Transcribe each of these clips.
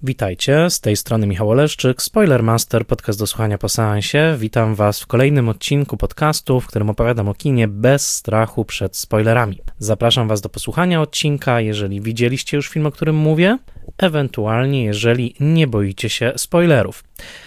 Witajcie, z tej strony Michał Oleszczyk, Spoilermaster, podcast do słuchania po seansie. Witam Was w kolejnym odcinku podcastu, w którym opowiadam o kinie bez strachu przed spoilerami. Zapraszam Was do posłuchania odcinka, jeżeli widzieliście już film, o którym mówię, ewentualnie jeżeli nie boicie się spoilerów.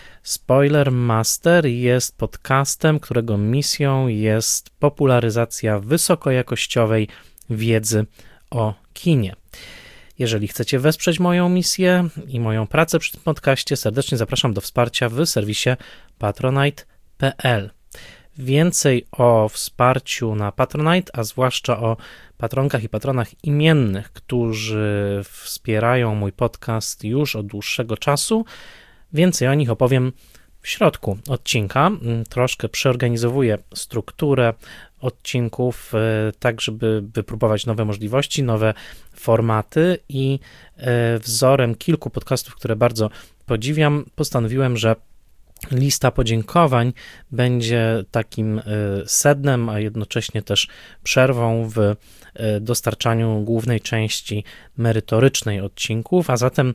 Spoilermaster jest podcastem, którego misją jest popularyzacja wysokojakościowej wiedzy o kinie. Jeżeli chcecie wesprzeć moją misję i moją pracę przy tym podcaście, serdecznie zapraszam do wsparcia w serwisie patronite.pl. Więcej o wsparciu na Patronite, a zwłaszcza o patronkach i patronach imiennych, którzy wspierają mój podcast już od dłuższego czasu, więcej o nich opowiem w środku odcinka. Troszkę przeorganizowuję strukturę odcinków, tak żeby wypróbować nowe możliwości, nowe formaty i wzorem kilku podcastów, które bardzo podziwiam, postanowiłem, że lista podziękowań będzie takim sednem, a jednocześnie też przerwą w dostarczaniu głównej części merytorycznej odcinków, a zatem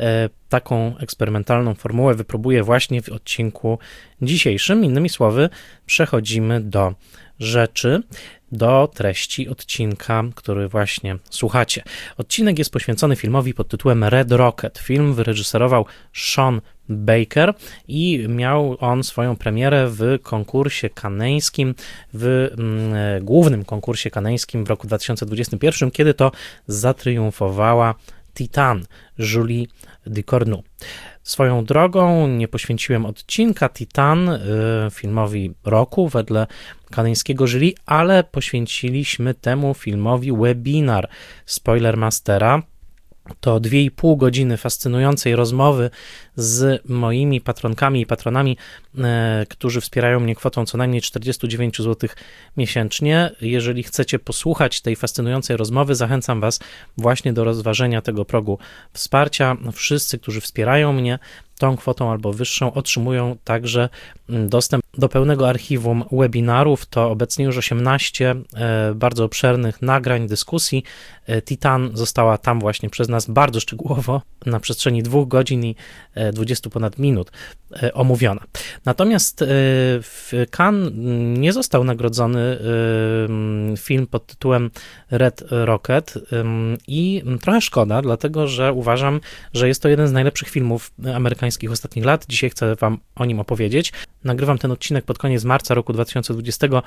taką eksperymentalną formułę wypróbuję właśnie w odcinku dzisiejszym. Innymi słowy, przechodzimy do rzeczy, do treści odcinka, który właśnie słuchacie. Odcinek jest poświęcony filmowi pod tytułem Red Rocket. Film wyreżyserował Sean Baker i miał on swoją premierę w konkursie kaneńskim, w głównym konkursie kaneńskim w roku 2021, kiedy to zatriumfowała Titan Julie Ducournau. Swoją drogą nie poświęciłem odcinka Titan filmowi roku wedle kaneńskiego jury, ale poświęciliśmy temu filmowi webinar Spoilermastera. To 2,5 godziny fascynującej rozmowy z moimi patronkami i patronami, którzy wspierają mnie kwotą co najmniej 49 zł miesięcznie. Jeżeli chcecie posłuchać tej fascynującej rozmowy, zachęcam Was właśnie do rozważenia tego progu wsparcia. Wszyscy, którzy wspierają mnie tą kwotą albo wyższą, otrzymują także dostęp do pełnego archiwum webinarów. To obecnie już 18 bardzo obszernych nagrań, dyskusji. Titan została tam właśnie przez nas bardzo szczegółowo na przestrzeni 2 godzin i 20 ponad minut omówiona. Natomiast w Cannes nie został nagrodzony film pod tytułem Red Rocket i trochę szkoda, dlatego że uważam, że jest to jeden z najlepszych filmów amerykańskich ostatnich lat. Dzisiaj chcę Wam o nim opowiedzieć. Nagrywam ten odcinek pod koniec marca roku 2021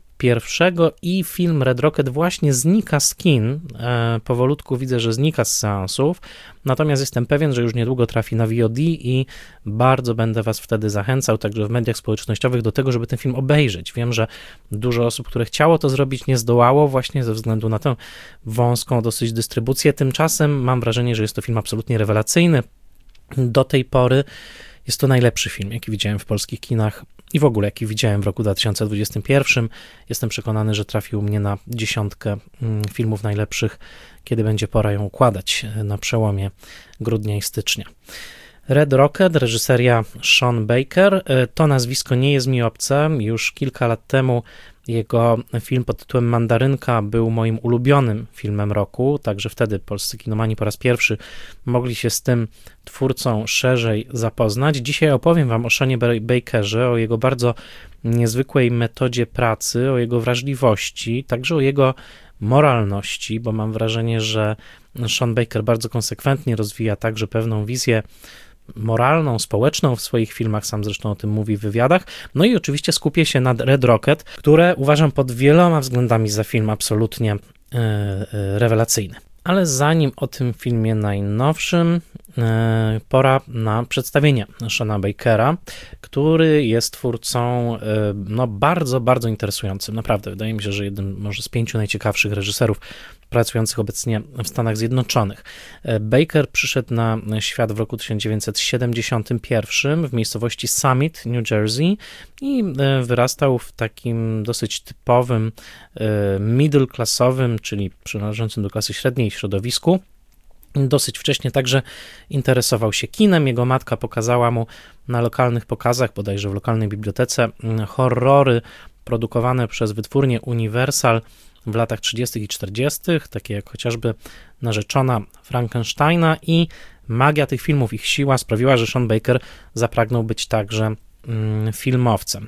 i film Red Rocket właśnie znika z kin. Powolutku widzę, że znika z seansów, natomiast jestem pewien, że już niedługo trafi na VOD i bardzo będę Was wtedy zachęcał, także w mediach społecznościowych, do tego, żeby ten film obejrzeć. Wiem, że dużo osób, które chciało to zrobić, nie zdołało właśnie ze względu na tę wąską dosyć dystrybucję. Tymczasem mam wrażenie, że jest to film absolutnie rewelacyjny. Do tej pory jest to najlepszy film, jaki widziałem w polskich kinach i w ogóle jaki widziałem w roku 2021. Jestem przekonany, że trafił mnie na 10 filmów najlepszych, kiedy będzie pora ją układać na przełomie grudnia i stycznia. Red Rocket, reżyseria Sean Baker. To nazwisko nie jest mi obce. Już kilka lat temu jego film pod tytułem Mandarynka był moim ulubionym filmem roku, także wtedy polscy kinomani po raz pierwszy mogli się z tym twórcą szerzej zapoznać. Dzisiaj opowiem Wam o Seanie Bakerze, o jego bardzo niezwykłej metodzie pracy, o jego wrażliwości, także o jego moralności, bo mam wrażenie, że Sean Baker bardzo konsekwentnie rozwija także pewną wizję moralną, społeczną w swoich filmach, sam zresztą o tym mówi w wywiadach. No i oczywiście skupię się na Red Rocket, które uważam pod wieloma względami za film absolutnie rewelacyjny. Ale zanim o tym filmie najnowszym, pora na przedstawienie Seana Bakera, który jest twórcą bardzo, bardzo interesującym. Naprawdę, wydaje mi się, że jeden może z 5 najciekawszych reżyserów pracujących obecnie w Stanach Zjednoczonych. Baker przyszedł na świat w roku 1971 w miejscowości Summit, New Jersey i wyrastał w takim dosyć typowym middle-classowym, czyli przynależącym do klasy średniej środowisku. Dosyć wcześnie także interesował się kinem. Jego matka pokazała mu na lokalnych pokazach, bodajże w lokalnej bibliotece, horrory produkowane przez wytwórnię Universal w latach 30. i 40., takie jak chociażby Narzeczona Frankensteina, i magia tych filmów, ich siła sprawiła, że Sean Baker zapragnął być także filmowcem.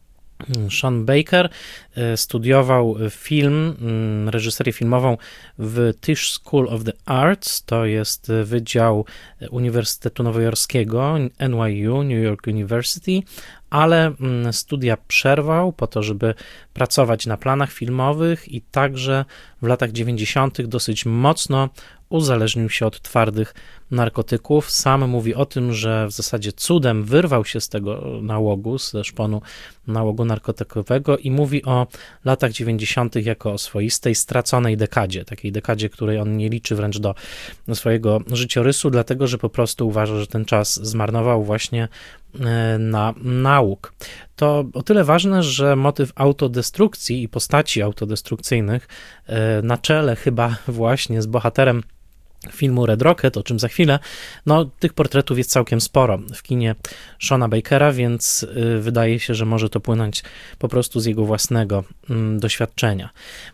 Sean Baker studiował film, reżyserię filmową w Tisch School of the Arts, to jest Wydział Uniwersytetu Nowojorskiego, NYU, New York University, ale studia przerwał po to, żeby pracować na planach filmowych i także w latach 90. dosyć mocno uzależnił się od twardych narkotyków. Sam mówi o tym, że w zasadzie cudem wyrwał się z tego nałogu, ze szponu nałogu narkotykowego, i mówi o latach 90. jako o swoistej, straconej dekadzie, takiej dekadzie, której on nie liczy wręcz do swojego życiorysu, dlatego że po prostu uważa, że ten czas zmarnował właśnie na nauk. To o tyle ważne, że motyw autodestrukcji i postaci autodestrukcyjnych na czele chyba właśnie z bohaterem filmu Red Rocket, o czym za chwilę, no tych portretów jest całkiem sporo w kinie Seana Bakera, więc wydaje się, że może to płynąć po prostu z jego własnego doświadczenia.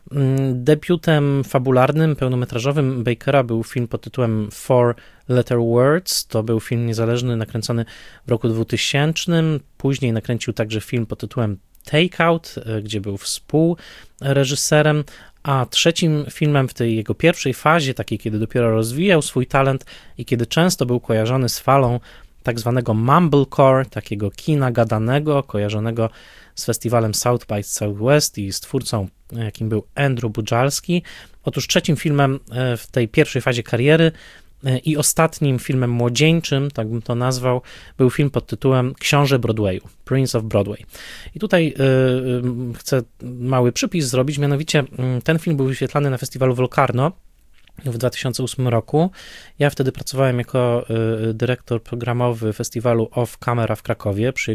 Debiutem fabularnym, pełnometrażowym Bakera był film pod tytułem Four Letter Words. To był film niezależny nakręcony w roku 2000. Później nakręcił także film pod tytułem Takeout, gdzie był współreżyserem, a trzecim filmem w tej jego pierwszej fazie, takiej kiedy dopiero rozwijał swój talent i kiedy często był kojarzony z falą tak zwanego mumblecore, takiego kina gadanego, kojarzonego z festiwalem South by Southwest i z twórcą, jakim był Andrew Bujalski. Otóż trzecim filmem w tej pierwszej fazie kariery i ostatnim filmem młodzieńczym, tak bym to nazwał, był film pod tytułem Książę Broadwayu, Prince of Broadway. I tutaj chcę mały przypis zrobić, mianowicie ten film był wyświetlany na festiwalu w Locarno w 2008 roku. Ja wtedy pracowałem jako dyrektor programowy festiwalu Off Camera w Krakowie przy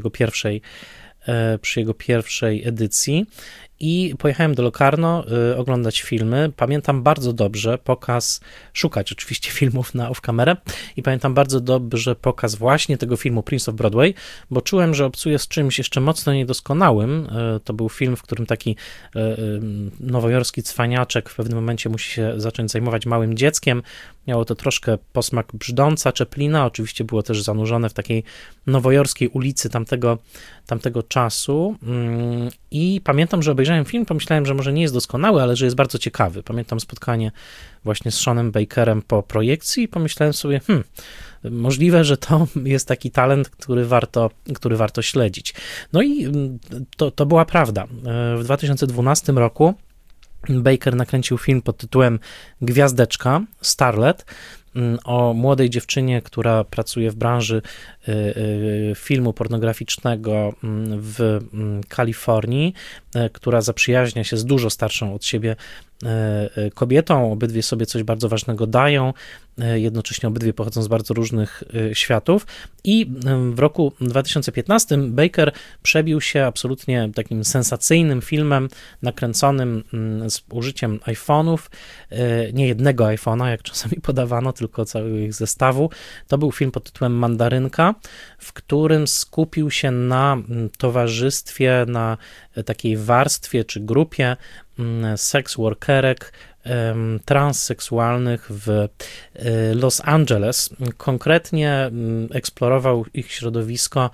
jego pierwszej edycji i pojechałem do Locarno oglądać filmy. Pamiętam bardzo dobrze szukać oczywiście filmów na off-camerę i pamiętam bardzo dobrze pokaz właśnie tego filmu Prince of Broadway, bo czułem, że obcuję z czymś jeszcze mocno niedoskonałym. To był film, w którym taki nowojorski cwaniaczek w pewnym momencie musi się zacząć zajmować małym dzieckiem. Miało to troszkę posmak brzdąca Chaplina, oczywiście było też zanurzone w takiej nowojorskiej ulicy tamtego czasu i pamiętam, że obejrzałem film, pomyślałem, że może nie jest doskonały, ale że jest bardzo ciekawy. Pamiętam spotkanie właśnie z Seanem Bakerem po projekcji i pomyślałem sobie, możliwe, że to jest taki talent, który warto śledzić. No i to była prawda. W 2012 roku Baker nakręcił film pod tytułem Gwiazdeczka, Starlet, o młodej dziewczynie, która pracuje w branży filmu pornograficznego w Kalifornii, która zaprzyjaźnia się z dużo starszą od siebie kobietą. Obydwie sobie coś bardzo ważnego dają, jednocześnie obydwie pochodzą z bardzo różnych światów i w roku 2015 Baker przebił się absolutnie takim sensacyjnym filmem nakręconym z użyciem iPhone'ów, nie jednego iPhone'a, jak czasami podawano, tylko całego ich zestawu. To był film pod tytułem Mandarynka, w którym skupił się na towarzystwie, na takiej warstwie czy grupie seks workerek transseksualnych w Los Angeles. Konkretnie eksplorował ich środowisko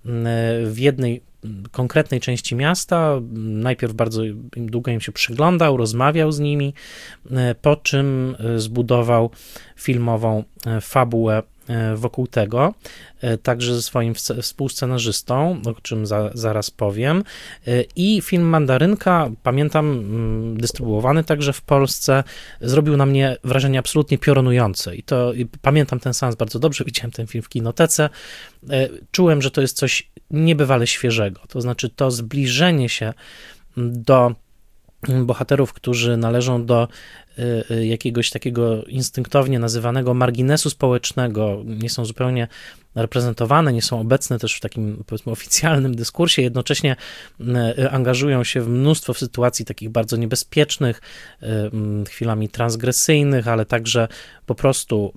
w jednej konkretnej części miasta. Najpierw bardzo długo im się przyglądał, rozmawiał z nimi, po czym zbudował filmową fabułę wokół tego, także ze swoim współscenarzystą, o czym zaraz powiem. I film Mandarynka, pamiętam, dystrybuowany także w Polsce, zrobił na mnie wrażenie absolutnie piorunujące. I pamiętam ten seans bardzo dobrze, widziałem ten film w kinotece. Czułem, że to jest coś niebywale świeżego. To znaczy to zbliżenie się do bohaterów, którzy należą do jakiegoś takiego instynktownie nazywanego marginesu społecznego, nie są zupełnie reprezentowane, nie są obecne też w takim, powiedzmy, oficjalnym dyskursie, jednocześnie angażują się w mnóstwo sytuacji takich bardzo niebezpiecznych, chwilami transgresyjnych, ale także po prostu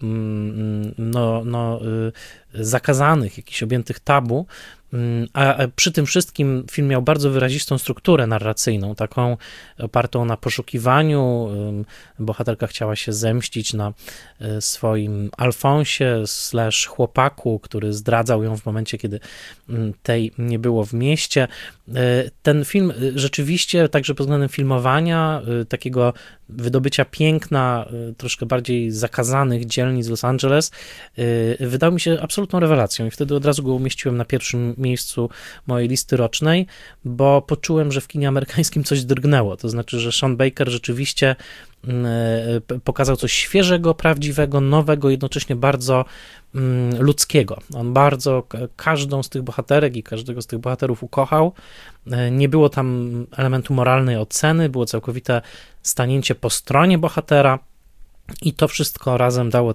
zakazanych, jakichś objętych tabu, a przy tym wszystkim film miał bardzo wyrazistą strukturę narracyjną, taką opartą na poszukiwaniu. Bohaterka chciała się zemścić na swoim Alfonsie / chłopaku, który zdradzał ją w momencie, kiedy tej nie było w mieście. Ten film rzeczywiście, także pod względem filmowania, takiego wydobycia piękna troszkę bardziej zakazanych dzielnic Los Angeles, wydał mi się absolutną rewelacją i wtedy od razu go umieściłem na pierwszym miejscu mojej listy rocznej, bo poczułem, że w kinie amerykańskim coś drgnęło, to znaczy, że Sean Baker rzeczywiście pokazał coś świeżego, prawdziwego, nowego, jednocześnie bardzo ludzkiego. On bardzo każdą z tych bohaterek i każdego z tych bohaterów ukochał. Nie było tam elementu moralnej oceny, było całkowite stanięcie po stronie bohatera i to wszystko razem dało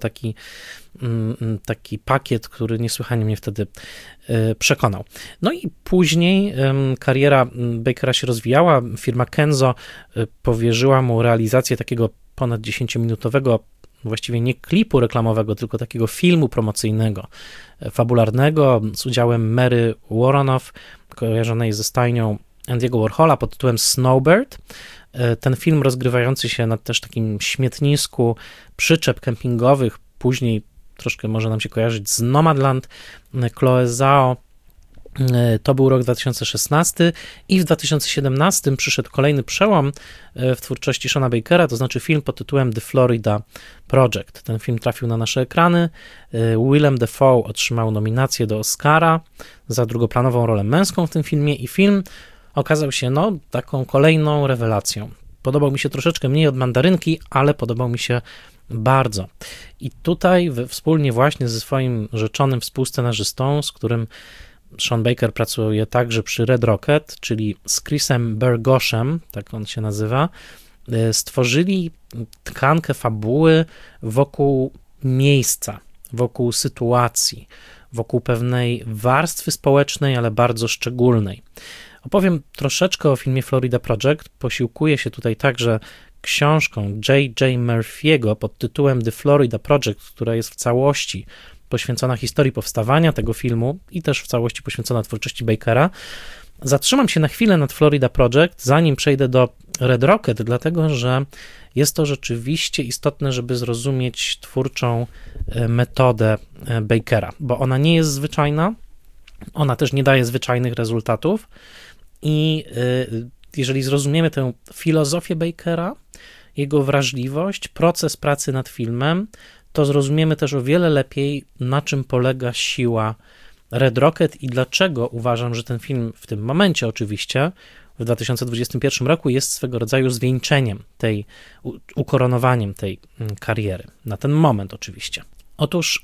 taki pakiet, który niesłychanie mnie wtedy przekonał. No i później kariera Bakera się rozwijała. Firma Kenzo powierzyła mu realizację takiego ponad 10-minutowego, właściwie nie klipu reklamowego, tylko takiego filmu promocyjnego, fabularnego, z udziałem Mary Woronov, kojarzonej ze stajnią Andy'ego Warhola pod tytułem Snowbird. Ten film rozgrywający się na też takim śmietnisku przyczep kempingowych, później troszkę może nam się kojarzyć z Nomadland, Chloe Zhao. To był rok 2016 i w 2017 przyszedł kolejny przełom w twórczości Seana Bakera, to znaczy film pod tytułem The Florida Project. Ten film trafił na nasze ekrany. Willem Dafoe otrzymał nominację do Oscara za drugoplanową rolę męską w tym filmie i film okazał się taką kolejną rewelacją. Podobał mi się troszeczkę mniej od Mandarynki, ale podobał mi się bardzo. I tutaj wspólnie właśnie ze swoim rzeczonym współscenarzystą, z którym Sean Baker pracuje także przy Red Rocket, czyli z Chrisem Bergoshem, tak on się nazywa, stworzyli tkankę fabuły wokół miejsca, wokół sytuacji, wokół pewnej warstwy społecznej, ale bardzo szczególnej. Opowiem troszeczkę o filmie Florida Project. Posiłkuję się tutaj także książką J.J. Murphy'ego pod tytułem The Florida Project, która jest w całości poświęcona historii powstawania tego filmu i też w całości poświęcona twórczości Bakera. Zatrzymam się na chwilę nad Florida Project, zanim przejdę do Red Rocket, dlatego że jest to rzeczywiście istotne, żeby zrozumieć twórczą metodę Bakera, bo ona nie jest zwyczajna, ona też nie daje zwyczajnych rezultatów i jeżeli zrozumiemy tę filozofię Bakera, jego wrażliwość, proces pracy nad filmem, to zrozumiemy też o wiele lepiej, na czym polega siła Red Rocket i dlaczego uważam, że ten film w tym momencie oczywiście, w 2021 roku jest swego rodzaju zwieńczeniem ukoronowaniem tej kariery. Na ten moment oczywiście. Otóż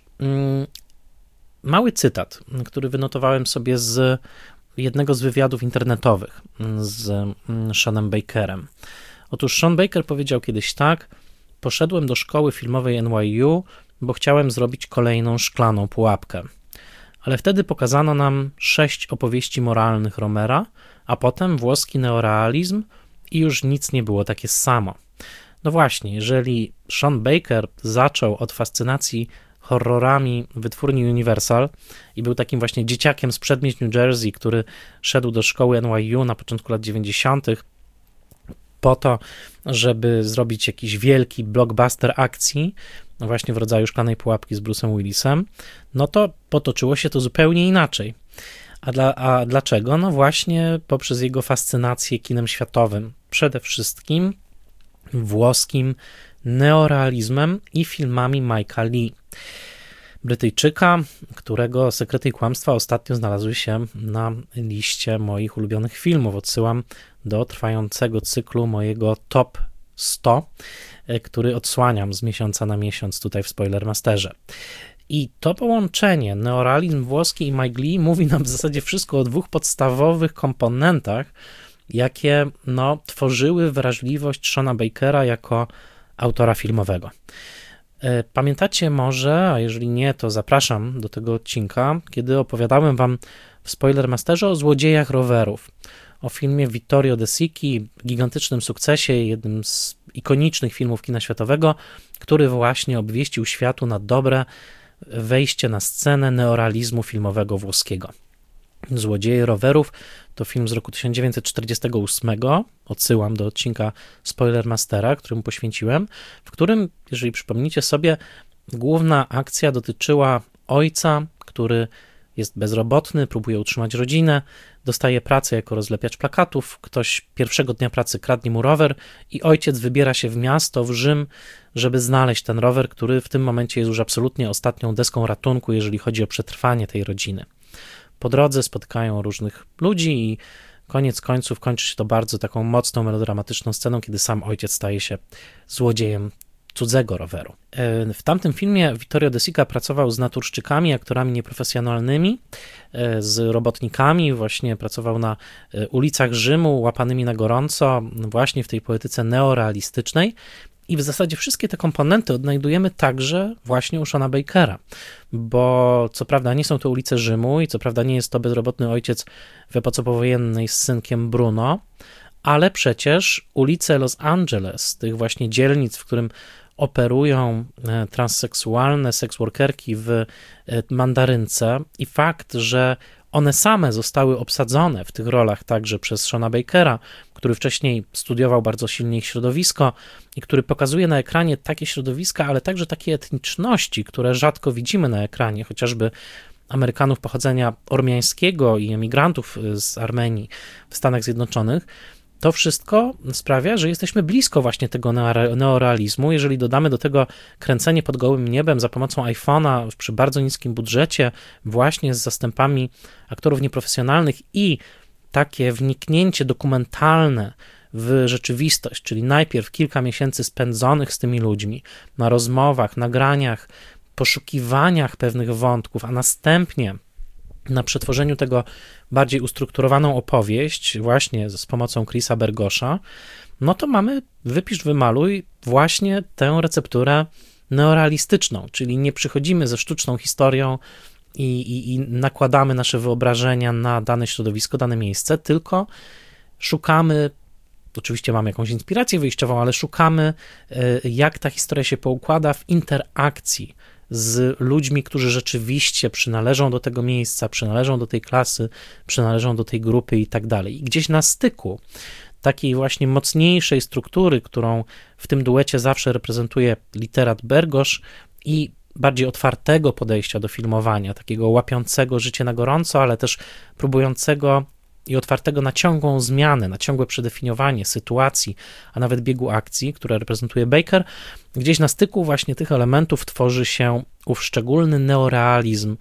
mały cytat, który wynotowałem sobie z jednego z wywiadów internetowych z Seanem Bakerem. Otóż Sean Baker powiedział kiedyś tak: poszedłem do szkoły filmowej NYU, bo chciałem zrobić kolejną szklaną pułapkę. Ale wtedy pokazano nam 6 opowieści moralnych Romera, a potem włoski neorealizm i już nic nie było takie samo. No właśnie, jeżeli Sean Baker zaczął od fascynacji horrorami wytwórni Universal i był takim właśnie dzieciakiem z przedmieść New Jersey, który szedł do szkoły NYU na początku lat 90. po to, żeby zrobić jakiś wielki blockbuster akcji, no właśnie w rodzaju Szklanej Pułapki z Bruce'em Willisem, no to potoczyło się to zupełnie inaczej. A dlaczego? No właśnie poprzez jego fascynację kinem światowym, przede wszystkim włoskim neorealizmem i filmami Mike'a Lee, Brytyjczyka, którego Sekrety i Kłamstwa ostatnio znalazły się na liście moich ulubionych filmów. Odsyłam do trwającego cyklu mojego Top 100, który odsłaniam z miesiąca na miesiąc tutaj w Spoilermasterze. I to połączenie, neorealizm włoski i Mike Lee, mówi nam w zasadzie wszystko o dwóch podstawowych komponentach, jakie tworzyły wrażliwość Seana Bakera jako autora filmowego. Pamiętacie może, a jeżeli nie, to zapraszam do tego odcinka, kiedy opowiadałem wam w Spoilermasterze o Złodziejach rowerów, o filmie Vittorio De Sichi, gigantycznym sukcesie, jednym z ikonicznych filmów kina światowego, który właśnie obwieścił światu na dobre wejście na scenę neorealizmu filmowego włoskiego. Złodzieje rowerów to film z roku 1948, odsyłam do odcinka Spoilermastera, którym poświęciłem, w którym, jeżeli przypomnicie sobie, główna akcja dotyczyła ojca, który jest bezrobotny, próbuje utrzymać rodzinę, dostaje pracę jako rozlepiacz plakatów, ktoś pierwszego dnia pracy kradnie mu rower i ojciec wybiera się w miasto, w Rzym, żeby znaleźć ten rower, który w tym momencie jest już absolutnie ostatnią deską ratunku, jeżeli chodzi o przetrwanie tej rodziny. Po drodze spotykają różnych ludzi i koniec końców kończy się to bardzo taką mocną, melodramatyczną sceną, kiedy sam ojciec staje się złodziejem cudzego roweru. W tamtym filmie Vittorio De Sica pracował z naturszczykami, aktorami nieprofesjonalnymi, z robotnikami, właśnie pracował na ulicach Rzymu, łapanymi na gorąco, właśnie w tej poetyce neorealistycznej. I w zasadzie wszystkie te komponenty odnajdujemy także właśnie u Seana Bakera, bo co prawda nie są to ulice Rzymu i co prawda nie jest to bezrobotny ojciec w epoce powojennej z synkiem Bruno, ale przecież ulice Los Angeles, tych właśnie dzielnic, w którym operują transseksualne seksworkerki w Mandarynce i fakt, że one same zostały obsadzone w tych rolach także przez Seana Bakera, który wcześniej studiował bardzo silnie ich środowisko i który pokazuje na ekranie takie środowiska, ale także takie etniczności, które rzadko widzimy na ekranie, chociażby Amerykanów pochodzenia ormiańskiego i emigrantów z Armenii w Stanach Zjednoczonych. To wszystko sprawia, że jesteśmy blisko właśnie tego neorealizmu. Jeżeli dodamy do tego kręcenie pod gołym niebem za pomocą iPhone'a przy bardzo niskim budżecie, właśnie z zastępami aktorów nieprofesjonalnych i takie wniknięcie dokumentalne w rzeczywistość, czyli najpierw kilka miesięcy spędzonych z tymi ludźmi na rozmowach, nagraniach, poszukiwaniach pewnych wątków, a następnie na przetworzeniu tego bardziej ustrukturowaną opowieść właśnie z pomocą Chrisa Bergosza, no to mamy wypisz, wymaluj właśnie tę recepturę neorealistyczną, czyli nie przychodzimy ze sztuczną historią i nakładamy nasze wyobrażenia na dane środowisko, dane miejsce, tylko szukamy, oczywiście mamy jakąś inspirację wyjściową, ale szukamy, jak ta historia się poukłada w interakcji z ludźmi, którzy rzeczywiście przynależą do tego miejsca, przynależą do tej klasy, przynależą do tej grupy i tak dalej. I gdzieś na styku takiej właśnie mocniejszej struktury, którą w tym duecie zawsze reprezentuje literat Bergosz i bardziej otwartego podejścia do filmowania, takiego łapiącego życie na gorąco, ale też próbującego i otwartego na ciągłą zmianę, na ciągłe przedefiniowanie sytuacji, a nawet biegu akcji, które reprezentuje Baker, gdzieś na styku właśnie tych elementów tworzy się ów szczególny neorealizm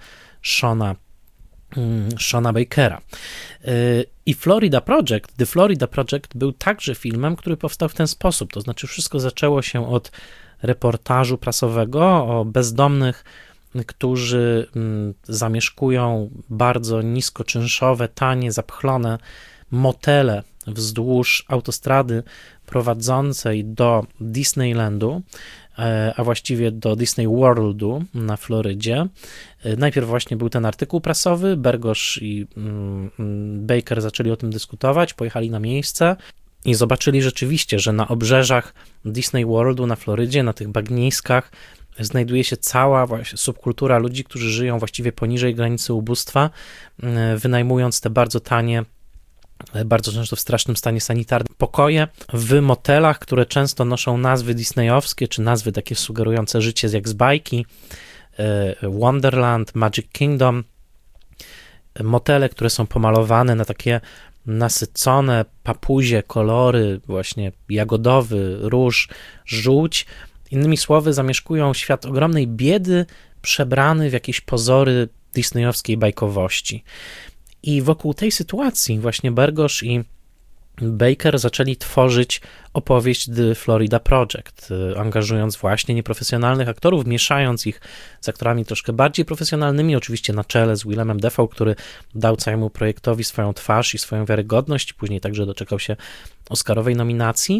Seana Bakera. I The Florida Project był także filmem, który powstał w ten sposób, to znaczy wszystko zaczęło się od reportażu prasowego o bezdomnych, którzy zamieszkują bardzo niskoczynszowe, tanie, zapchlone motele wzdłuż autostrady prowadzącej do Disneylandu, a właściwie do Disney Worldu na Florydzie. Najpierw właśnie był ten artykuł prasowy, Bergosz i Baker zaczęli o tym dyskutować, pojechali na miejsce i zobaczyli rzeczywiście, że na obrzeżach Disney Worldu na Florydzie, na tych bagniskach znajduje się cała właśnie subkultura ludzi, którzy żyją właściwie poniżej granicy ubóstwa, wynajmując te bardzo tanie, bardzo często w strasznym stanie sanitarnym pokoje w motelach, które często noszą nazwy disneyowskie, czy nazwy takie sugerujące życie jak z bajki, Wonderland, Magic Kingdom, motele, które są pomalowane na takie nasycone papuzie kolory, właśnie jagodowy, róż, żółć. Innymi słowy, zamieszkują świat ogromnej biedy, przebrany w jakieś pozory disneyowskiej bajkowości. I wokół tej sytuacji właśnie Bergosz i Baker zaczęli tworzyć opowieść The Florida Project, angażując właśnie nieprofesjonalnych aktorów, mieszając ich z aktorami troszkę bardziej profesjonalnymi, oczywiście na czele z Willemem Dafoe, który dał całemu projektowi swoją twarz i swoją wiarygodność, później także doczekał się Oscarowej nominacji,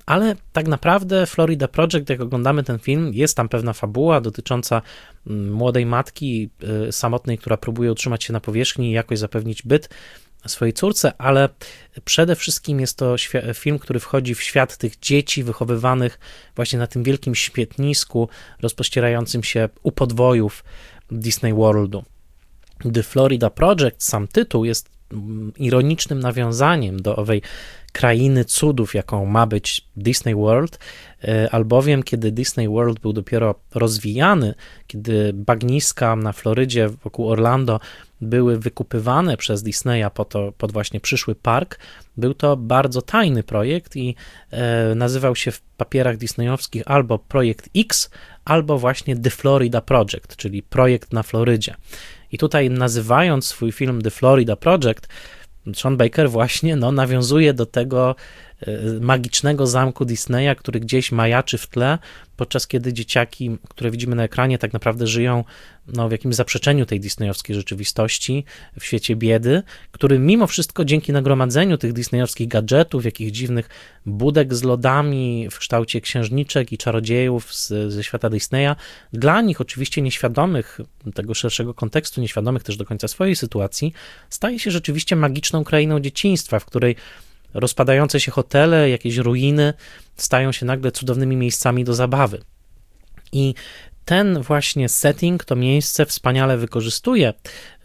Ale tak naprawdę Florida Project, jak oglądamy ten film, jest tam pewna fabuła dotycząca młodej matki samotnej, która próbuje utrzymać się na powierzchni i jakoś zapewnić byt swojej córce, ale przede wszystkim jest to film, który wchodzi w świat tych dzieci wychowywanych właśnie na tym wielkim świetnisku rozpościerającym się u podwojów Disney Worldu. The Florida Project, sam tytuł, jest ironicznym nawiązaniem do owej krainy cudów, jaką ma być Disney World, albowiem kiedy Disney World był dopiero rozwijany, kiedy bagniska na Florydzie wokół Orlando były wykupywane przez Disneya pod właśnie przyszły park, był to bardzo tajny projekt i nazywał się w papierach disneyowskich albo Projekt X, albo właśnie The Florida Project, czyli projekt na Florydzie. I tutaj nazywając swój film The Florida Project, Sean Baker właśnie nawiązuje do tego magicznego zamku Disneya, który gdzieś majaczy w tle, podczas kiedy dzieciaki, które widzimy na ekranie, tak naprawdę żyją w jakimś zaprzeczeniu tej disneyowskiej rzeczywistości, w świecie biedy, który mimo wszystko dzięki nagromadzeniu tych disneyowskich gadżetów, jakichś dziwnych budek z lodami w kształcie księżniczek i czarodziejów ze świata Disneya, dla nich oczywiście nieświadomych tego szerszego kontekstu, nieświadomych też do końca swojej sytuacji, staje się rzeczywiście magiczną krainą dzieciństwa, w której rozpadające się hotele, jakieś ruiny stają się nagle cudownymi miejscami do zabawy. I ten właśnie setting, to miejsce wspaniale wykorzystuje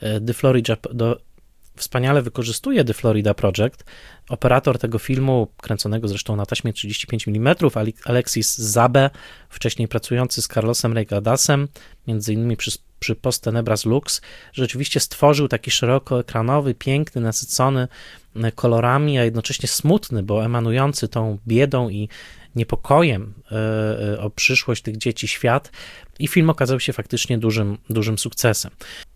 The Florida Project. Operator tego filmu, kręconego zresztą na taśmie 35 mm, Alexis Zabe, wcześniej pracujący z Carlosem Regadasem, między innymi przy Post Tenebras Lux, rzeczywiście stworzył taki szerokoekranowy, piękny, nasycony kolorami, a jednocześnie smutny, bo emanujący tą biedą i niepokojem o przyszłość tych dzieci świat, i film okazał się faktycznie dużym sukcesem.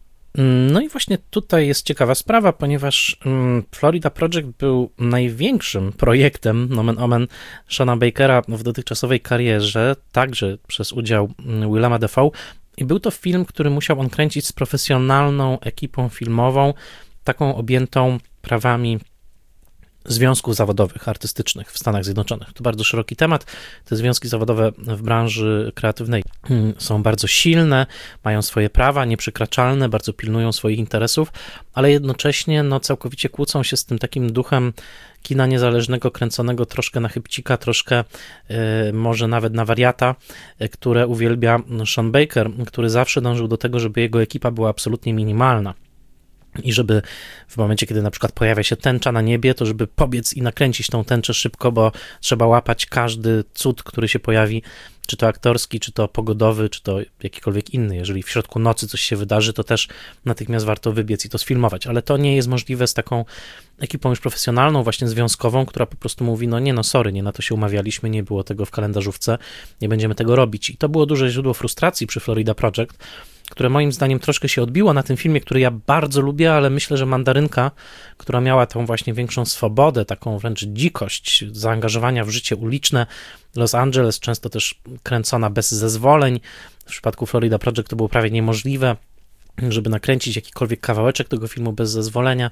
No i właśnie tutaj jest ciekawa sprawa, ponieważ Florida Project był największym projektem, nomen omen, Seana Bakera w dotychczasowej karierze, także przez udział Willema Dafoe, i był to film, który musiał on kręcić z profesjonalną ekipą filmową, taką objętą prawami związków zawodowych, artystycznych w Stanach Zjednoczonych. To bardzo szeroki temat. Te związki zawodowe w branży kreatywnej są bardzo silne, mają swoje prawa nieprzekraczalne, bardzo pilnują swoich interesów, ale jednocześnie całkowicie kłócą się z tym takim duchem kina niezależnego, kręconego troszkę na chybcika, troszkę może nawet na wariata, które uwielbia Sean Baker, który zawsze dążył do tego, żeby jego ekipa była absolutnie minimalna. I żeby w momencie, kiedy na przykład pojawia się tęcza na niebie, to żeby pobiec i nakręcić tą tęczę szybko, bo trzeba łapać każdy cud, który się pojawi, czy to aktorski, czy to pogodowy, czy to jakikolwiek inny. Jeżeli w środku nocy coś się wydarzy, to też natychmiast warto wybiec i to sfilmować. Ale to nie jest możliwe z taką ekipą już profesjonalną, właśnie związkową, która po prostu mówi, sorry, nie na to się umawialiśmy, nie było tego w kalendarzówce, nie będziemy tego robić. I to było duże źródło frustracji przy Florida Project, które moim zdaniem troszkę się odbiło na tym filmie, który ja bardzo lubię, ale myślę, że Mandarynka, która miała tą właśnie większą swobodę, taką wręcz dzikość zaangażowania w życie uliczne Los Angeles, często też kręcona bez zezwoleń. W przypadku Florida Project to było prawie niemożliwe, żeby nakręcić jakikolwiek kawałeczek tego filmu bez zezwolenia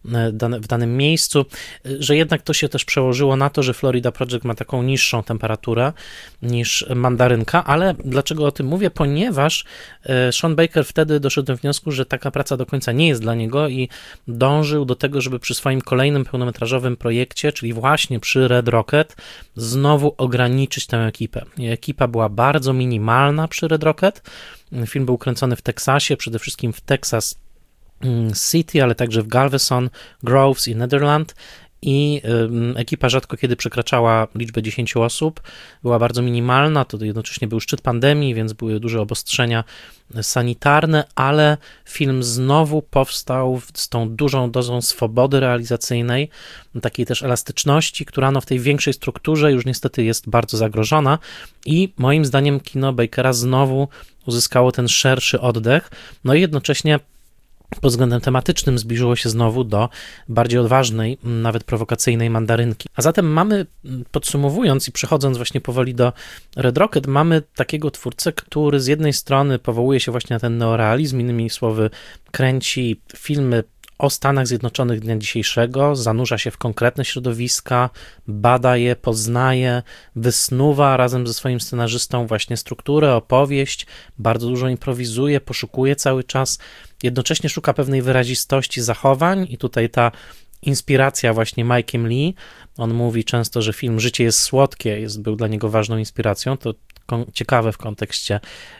w danym miejscu, że jednak to się też przełożyło na to, że Florida Project ma taką niższą temperaturę niż Mandarynka, ale dlaczego o tym mówię? Ponieważ Sean Baker wtedy doszedł do wniosku, że taka praca do końca nie jest dla niego i dążył do tego, żeby przy swoim kolejnym pełnometrażowym projekcie, czyli właśnie przy Red Rocket, znowu ograniczyć tę ekipę. Ekipa była bardzo minimalna przy Red Rocket. Film był kręcony w Teksasie, przede wszystkim w Texas City, ale także w Galveston, Groves i Nederland, i ekipa rzadko kiedy przekraczała liczbę 10 osób, była bardzo minimalna, to jednocześnie był szczyt pandemii, więc były duże obostrzenia sanitarne, ale film znowu powstał z tą dużą dozą swobody realizacyjnej, takiej też elastyczności, która w tej większej strukturze już niestety jest bardzo zagrożona, i moim zdaniem kino Bakera znowu uzyskało ten szerszy oddech, i jednocześnie pod względem tematycznym zbliżyło się znowu do bardziej odważnej, nawet prowokacyjnej Mandarynki. A zatem mamy, podsumowując i przechodząc właśnie powoli do Red Rocket, mamy takiego twórcę, który z jednej strony powołuje się właśnie na ten neorealizm, innymi słowy kręci filmy o Stanach Zjednoczonych dnia dzisiejszego, zanurza się w konkretne środowiska, bada je, poznaje, wysnuwa razem ze swoim scenarzystą właśnie strukturę, opowieść, bardzo dużo improwizuje, poszukuje cały czas, jednocześnie szuka pewnej wyrazistości zachowań i tutaj ta inspiracja właśnie Mike'iem Lee, on mówi często, że film Życie jest słodkie był dla niego ważną inspiracją, to ciekawe w kontekście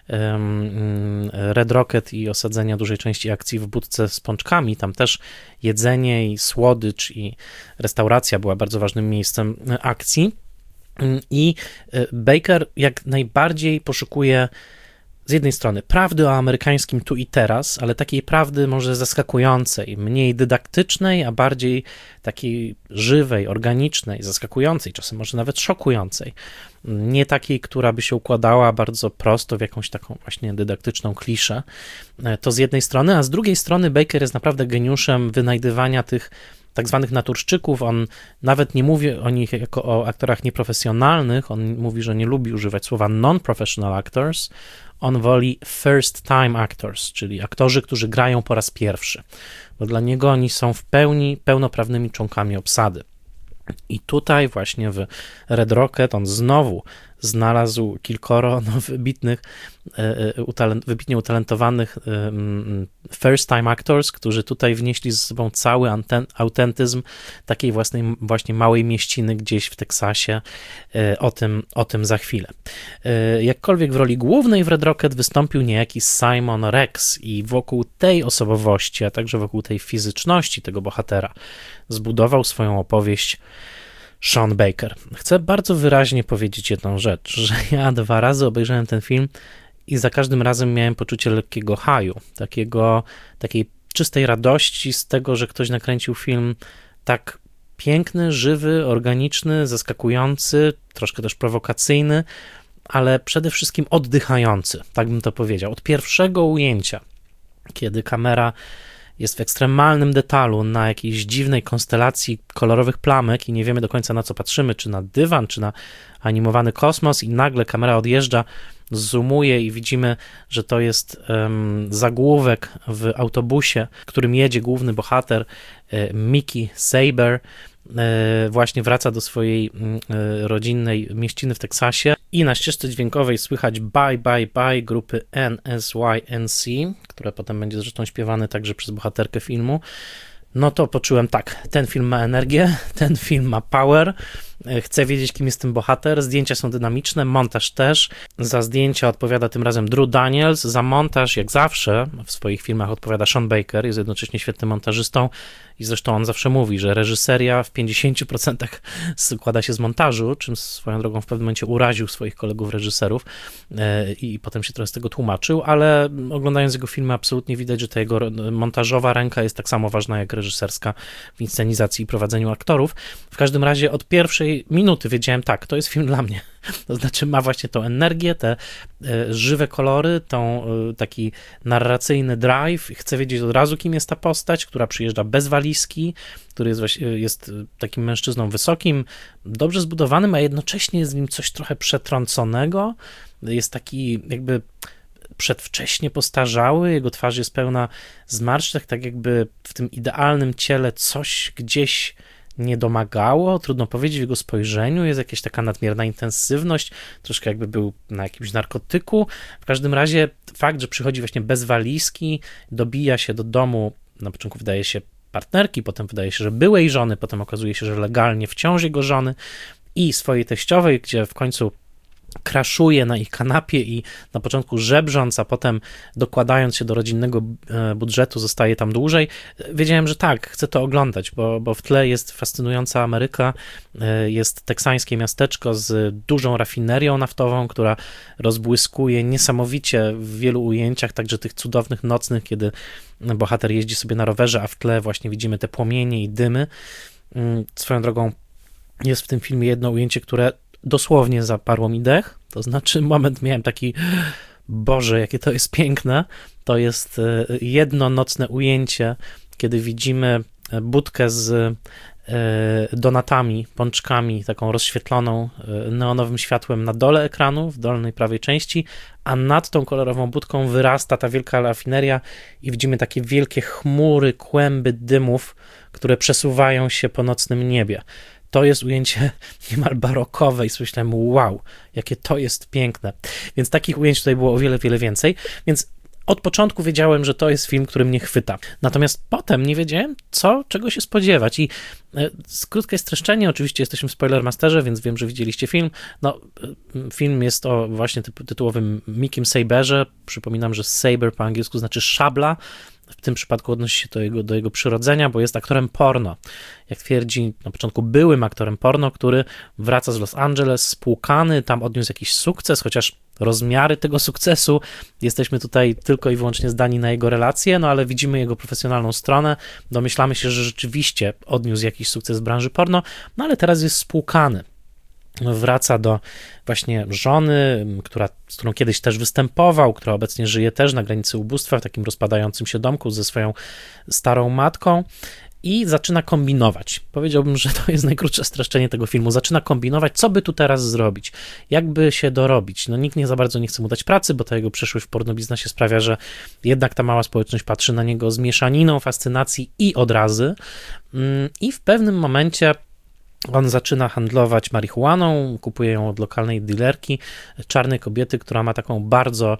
Red Rocket i osadzenia dużej części akcji w budce z pączkami. Tam też jedzenie i słodycz i restauracja była bardzo ważnym miejscem akcji. I Baker jak najbardziej poszukuje z jednej strony prawdy o amerykańskim tu i teraz, ale takiej prawdy może zaskakującej, mniej dydaktycznej, a bardziej takiej żywej, organicznej, zaskakującej, czasem może nawet szokującej. Nie takiej, która by się układała bardzo prosto w jakąś taką właśnie dydaktyczną kliszę. To z jednej strony, a z drugiej strony Baker jest naprawdę geniuszem wynajdywania tych tak zwanych naturszczyków. On nawet nie mówi o nich jako o aktorach nieprofesjonalnych, on mówi, że nie lubi używać słowa non-professional actors, on woli first time actors, czyli aktorzy, którzy grają po raz pierwszy, bo dla niego oni są w pełni pełnoprawnymi członkami obsady. I tutaj właśnie w Red Rocket on znowu znalazł kilkoro wybitnie utalentowanych first time actors, którzy tutaj wnieśli ze sobą cały autentyzm takiej właśnie małej mieściny gdzieś w Teksasie. O tym za chwilę. Jakkolwiek w roli głównej w Red Rocket wystąpił niejaki Simon Rex i wokół tej osobowości, a także wokół tej fizyczności tego bohatera zbudował swoją opowieść Sean Baker. Chcę bardzo wyraźnie powiedzieć jedną rzecz, że ja 2 razy obejrzałem ten film i za każdym razem miałem poczucie lekkiego haju, takiej czystej radości z tego, że ktoś nakręcił film tak piękny, żywy, organiczny, zaskakujący, troszkę też prowokacyjny, ale przede wszystkim oddychający, tak bym to powiedział. Od pierwszego ujęcia, kiedy kamera jest w ekstremalnym detalu na jakiejś dziwnej konstelacji kolorowych plamek i nie wiemy do końca na co patrzymy, czy na dywan, czy na animowany kosmos i nagle kamera odjeżdża, zoomuje i widzimy, że to jest zagłówek w autobusie, którym jedzie główny bohater Mickey Saber, właśnie wraca do swojej rodzinnej mieściny w Teksasie i na ścieżce dźwiękowej słychać Bye Bye Bye grupy NSYNC, które potem będzie zresztą śpiewane także przez bohaterkę filmu. No to poczułem tak, ten film ma energię, ten film ma power, chcę wiedzieć, kim jest ten bohater, zdjęcia są dynamiczne, montaż też, za zdjęcia odpowiada tym razem Drew Daniels, za montaż jak zawsze w swoich filmach odpowiada Sean Baker, jest jednocześnie świetnym montażystą i zresztą on zawsze mówi, że reżyseria w 50% składa się z montażu, czym swoją drogą w pewnym momencie uraził swoich kolegów reżyserów i potem się trochę z tego tłumaczył, ale oglądając jego filmy absolutnie widać, że ta jego montażowa ręka jest tak samo ważna jak reżyserska w inscenizacji i prowadzeniu aktorów. W każdym razie od pierwszej minuty wiedziałem, tak, to jest film dla mnie. To znaczy ma właśnie tą energię, te żywe kolory, taki narracyjny drive. Chcę wiedzieć od razu, kim jest ta postać, która przyjeżdża bez walizki, który jest takim mężczyzną wysokim, dobrze zbudowanym, a jednocześnie jest w nim coś trochę przetrąconego. Jest taki jakby przedwcześnie postarzały, jego twarz jest pełna zmarszczek, tak jakby w tym idealnym ciele coś gdzieś nie domagało, trudno powiedzieć, w jego spojrzeniu jest jakaś taka nadmierna intensywność, troszkę jakby był na jakimś narkotyku. W każdym razie fakt, że przychodzi właśnie bez walizki, dobija się do domu, na początku wydaje się partnerki, potem wydaje się, że byłej żony, potem okazuje się, że legalnie wciąż jego żony i swojej teściowej, gdzie w końcu kraszuje na ich kanapie i na początku żebrząc, a potem dokładając się do rodzinnego budżetu zostaje tam dłużej. Wiedziałem, że tak, chcę to oglądać, bo w tle jest fascynująca Ameryka, jest teksańskie miasteczko z dużą rafinerią naftową, która rozbłyskuje niesamowicie w wielu ujęciach, także tych cudownych nocnych, kiedy bohater jeździ sobie na rowerze, a w tle właśnie widzimy te płomienie i dymy. Swoją drogą jest w tym filmie jedno ujęcie, które dosłownie zaparło mi dech, to znaczy moment miałem taki, Boże, jakie to jest piękne, to jest jedno nocne ujęcie, kiedy widzimy budkę z donatami, pączkami, taką rozświetloną neonowym światłem na dole ekranu, w dolnej prawej części, a nad tą kolorową budką wyrasta ta wielka rafineria i widzimy takie wielkie chmury, kłęby dymów, które przesuwają się po nocnym niebie. To jest ujęcie niemal barokowe i sobie myślałem, wow, jakie to jest piękne. Więc takich ujęć tutaj było o wiele, wiele więcej. Więc od początku wiedziałem, że to jest film, który mnie chwyta. Natomiast potem nie wiedziałem, czego się spodziewać. I krótkie streszczenie, oczywiście jesteśmy w Spoilermasterze, więc wiem, że widzieliście film. No, film jest o właśnie tytułowym Mickim Saberze. Przypominam, że saber po angielsku znaczy szabla. W tym przypadku odnosi się do jego przyrodzenia, bo jest aktorem porno. Jak twierdzi na początku, byłym aktorem porno, który wraca z Los Angeles spłukany, tam odniósł jakiś sukces, chociaż rozmiary tego sukcesu, jesteśmy tutaj tylko i wyłącznie zdani na jego relacje, no ale widzimy jego profesjonalną stronę, domyślamy się, że rzeczywiście odniósł jakiś sukces w branży porno, no ale teraz jest spłukany. Wraca do właśnie żony, z którą kiedyś też występował, która obecnie żyje też na granicy ubóstwa, w takim rozpadającym się domku ze swoją starą matką i zaczyna kombinować. Powiedziałbym, że to jest najkrótsze streszczenie tego filmu. Zaczyna kombinować, co by tu teraz zrobić, jakby się dorobić. No nikt nie za bardzo nie chce mu dać pracy, bo ta jego przeszłość w pornobiznesie sprawia, że jednak ta mała społeczność patrzy na niego z mieszaniną fascynacji i odrazy i w pewnym momencie on zaczyna handlować marihuaną, kupuje ją od lokalnej dealerki, czarnej kobiety, która ma taką bardzo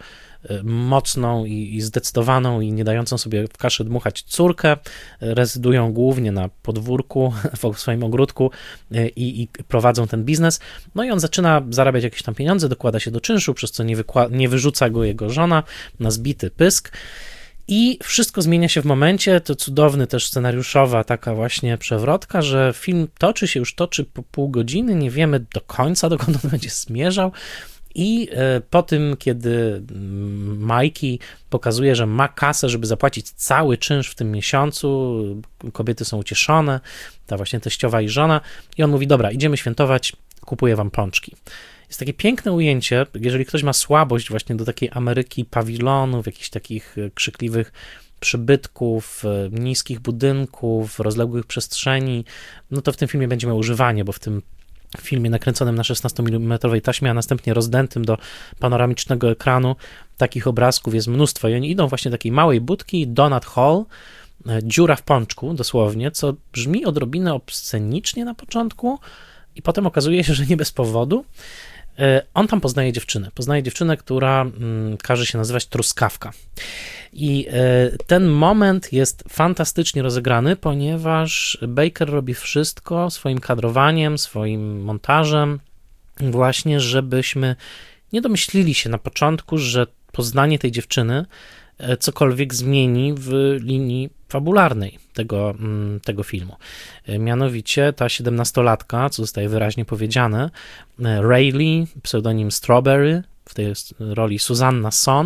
mocną i zdecydowaną i nie dającą sobie w kaszę dmuchać córkę. Rezydują głównie na podwórku, w swoim ogródku i prowadzą ten biznes. No i on zaczyna zarabiać jakieś tam pieniądze, dokłada się do czynszu, przez co nie wyrzuca go jego żona na zbity pysk. I wszystko zmienia się w momencie, to cudowny też scenariuszowa taka właśnie przewrotka, że film toczy po pół godziny, nie wiemy do końca, dokąd on będzie zmierzał i po tym, kiedy Mikey pokazuje, że ma kasę, żeby zapłacić cały czynsz w tym miesiącu, kobiety są ucieszone, ta właśnie teściowa i żona i on mówi, dobra, idziemy świętować, kupuję wam pączki. Jest takie piękne ujęcie, jeżeli ktoś ma słabość właśnie do takiej Ameryki pawilonów, jakichś takich krzykliwych przybytków, niskich budynków, rozległych przestrzeni, no to w tym filmie będzie miał używanie, bo w tym filmie nakręconym na 16 mm taśmie, a następnie rozdętym do panoramicznego ekranu takich obrazków jest mnóstwo i oni idą właśnie do takiej małej budki, Donut Hall, dziura w pączku dosłownie, co brzmi odrobinę obscenicznie na początku i potem okazuje się, że nie bez powodu. On tam poznaje dziewczynę, która każe się nazywać Truskawka. I ten moment jest fantastycznie rozegrany, ponieważ Baker robi wszystko swoim kadrowaniem, swoim montażem, właśnie żebyśmy nie domyślili się na początku, że poznanie tej dziewczyny cokolwiek zmieni w linii fabularnej tego filmu. Mianowicie ta 17-latka, co zostaje wyraźnie powiedziane, Rayleigh, pseudonim Strawberry, w tej roli Susanna Son,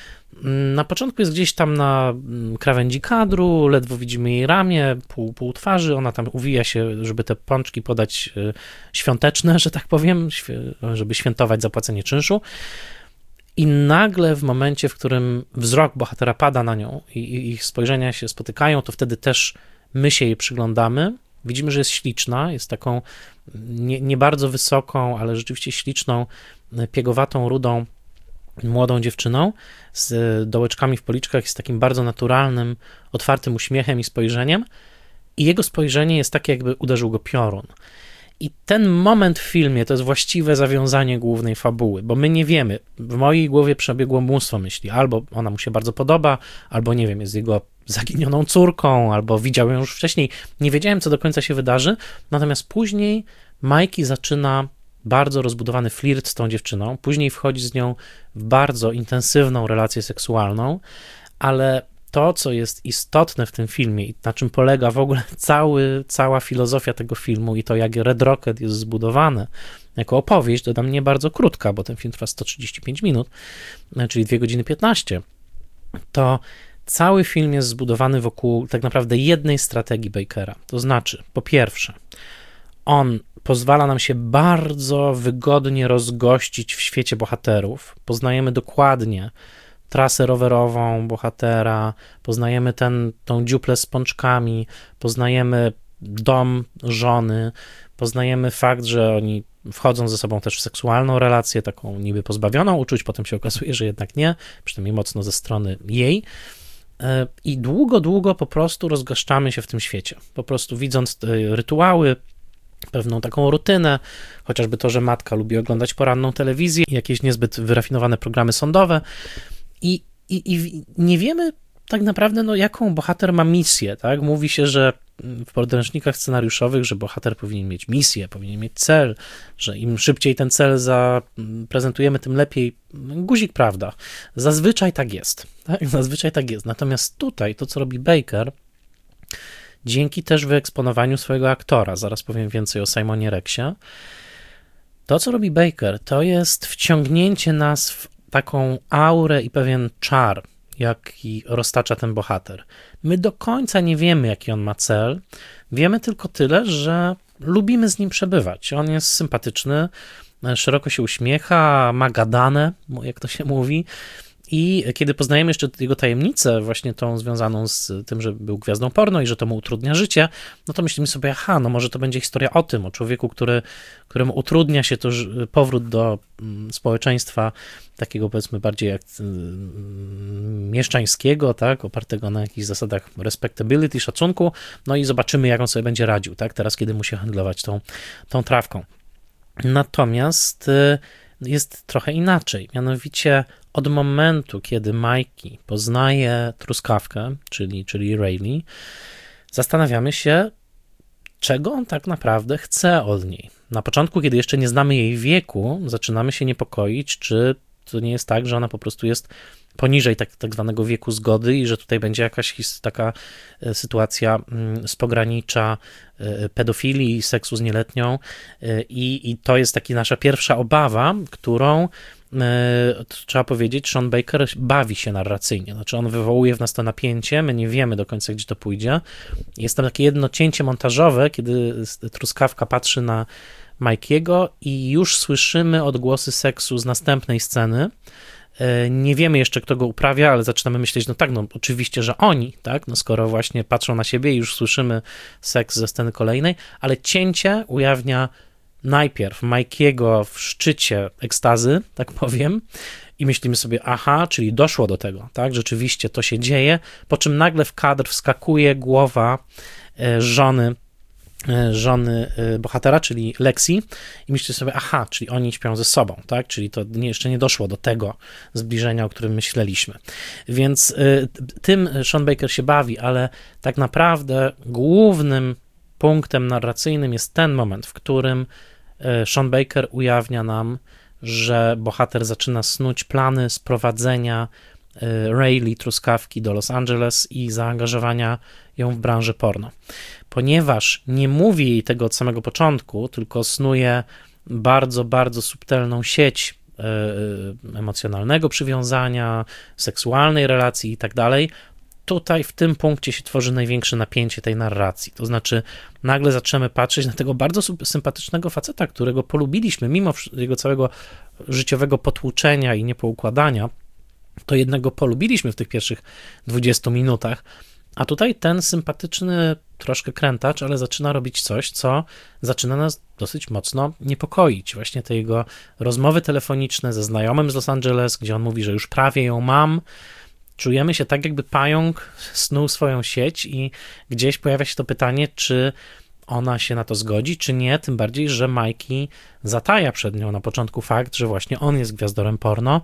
na początku jest gdzieś tam na krawędzi kadru, ledwo widzimy jej ramię, pół twarzy, ona tam uwija się, żeby te pączki podać świąteczne, że tak powiem, żeby świętować zapłacenie czynszu. I nagle w momencie, w którym wzrok bohatera pada na nią i ich spojrzenia się spotykają, to wtedy też my się jej przyglądamy. Widzimy, że jest śliczna, jest taką nie bardzo wysoką, ale rzeczywiście śliczną, piegowatą, rudą, młodą dziewczyną z dołeczkami w policzkach, z takim bardzo naturalnym, otwartym uśmiechem i spojrzeniem. I jego spojrzenie jest takie, jakby uderzył go piorun. I ten moment w filmie to jest właściwe zawiązanie głównej fabuły, bo my nie wiemy, w mojej głowie przebiegło mnóstwo myśli, albo ona mu się bardzo podoba, albo nie wiem, jest jego zaginioną córką, albo widział ją już wcześniej, nie wiedziałem, co do końca się wydarzy, natomiast później Mikey zaczyna bardzo rozbudowany flirt z tą dziewczyną, później wchodzi z nią w bardzo intensywną relację seksualną, ale to, co jest istotne w tym filmie i na czym polega w ogóle cała filozofia tego filmu i to, jak Red Rocket jest zbudowany jako opowieść, dodam, nie bardzo krótka, bo ten film trwa 135 minut, czyli 2 godziny 15, to cały film jest zbudowany wokół tak naprawdę jednej strategii Bakera. To znaczy, po pierwsze, on pozwala nam się bardzo wygodnie rozgościć w świecie bohaterów. Poznajemy dokładnie trasę rowerową bohatera, poznajemy tą dziuplę z pączkami, poznajemy dom żony, poznajemy fakt, że oni wchodzą ze sobą też w seksualną relację, taką niby pozbawioną uczuć, potem się okazuje, że jednak nie, przynajmniej mocno ze strony jej. I długo po prostu rozgaszczamy się w tym świecie. Po prostu widząc rytuały, pewną taką rutynę, chociażby to, że matka lubi oglądać poranną telewizję, jakieś niezbyt wyrafinowane programy sądowe i nie wiemy tak naprawdę, jaką bohater ma misję, tak? Mówi się, że w podręcznikach scenariuszowych, że bohater powinien mieć misję, powinien mieć cel, że im szybciej ten cel zaprezentujemy, tym lepiej. Guzik, prawda. Zazwyczaj tak jest. Tak? Zazwyczaj tak jest. Natomiast tutaj to, co robi Baker, dzięki też wyeksponowaniu swojego aktora, zaraz powiem więcej o Simonie Rexie, to, co robi Baker, to jest wciągnięcie nas w taką aurę i pewien czar, jaki roztacza ten bohater. My do końca nie wiemy, jaki on ma cel, wiemy tylko tyle, że lubimy z nim przebywać. On jest sympatyczny, szeroko się uśmiecha, ma gadane, jak to się mówi, i kiedy poznajemy jeszcze jego tajemnicę, właśnie tą związaną z tym, że był gwiazdą porno i że to mu utrudnia życie, no to myślimy sobie, może to będzie historia o tym, o człowieku, któremu utrudnia się to powrót do społeczeństwa takiego, powiedzmy, bardziej jak mieszczańskiego, tak, opartego na jakichś zasadach respectability, szacunku, no i zobaczymy, jak on sobie będzie radził, tak, teraz, kiedy musi handlować tą trawką. Natomiast jest trochę inaczej, mianowicie od momentu, kiedy Mikey poznaje truskawkę, czyli Rayleigh, zastanawiamy się, czego on tak naprawdę chce od niej. Na początku, kiedy jeszcze nie znamy jej wieku, zaczynamy się niepokoić, czy to nie jest tak, że ona po prostu jest poniżej tak zwanego wieku zgody i że tutaj będzie jakaś taka sytuacja z pogranicza pedofilii, seksu z nieletnią i to jest taka nasza pierwsza obawa, którą trzeba powiedzieć, Sean Baker bawi się narracyjnie, znaczy on wywołuje w nas to napięcie, my nie wiemy do końca, gdzie to pójdzie. Jest tam takie jedno cięcie montażowe, kiedy truskawka patrzy na Mikey'ego i już słyszymy odgłosy seksu z następnej sceny. Nie wiemy jeszcze, kto go uprawia, ale zaczynamy myśleć, oczywiście, że oni, tak, skoro właśnie patrzą na siebie i już słyszymy seks ze sceny kolejnej, ale cięcie ujawnia najpierw Mikey'ego w szczycie ekstazy, tak powiem, i myślimy sobie, czyli doszło do tego, tak, rzeczywiście to się dzieje, po czym nagle w kadr wskakuje głowa żony bohatera, czyli Lexi, i myślicie sobie, czyli oni śpią ze sobą, tak, czyli to jeszcze nie doszło do tego zbliżenia, o którym myśleliśmy. Więc tym Sean Baker się bawi, ale tak naprawdę głównym punktem narracyjnym jest ten moment, w którym Sean Baker ujawnia nam, że bohater zaczyna snuć plany sprowadzenia Rayleigh truskawki do Los Angeles i zaangażowania ją w branżę porno. Ponieważ nie mówi jej tego od samego początku, tylko snuje bardzo, bardzo subtelną sieć emocjonalnego przywiązania, seksualnej relacji i tak dalej, tutaj w tym punkcie się tworzy największe napięcie tej narracji. To znaczy nagle zaczynamy patrzeć na tego bardzo sympatycznego faceta, którego polubiliśmy, mimo jego całego życiowego potłuczenia i niepoukładania, to jednego polubiliśmy w tych pierwszych 20 minutach, a tutaj ten sympatyczny troszkę krętacz, ale zaczyna robić coś, co zaczyna nas dosyć mocno niepokoić. Właśnie te jego rozmowy telefoniczne ze znajomym z Los Angeles, gdzie on mówi, że już prawie ją mam. Czujemy się tak, jakby pająk snuł swoją sieć i gdzieś pojawia się to pytanie, czy ona się na to zgodzi, czy nie, tym bardziej, że Mikey zataja przed nią na początku fakt, że właśnie on jest gwiazdorem porno.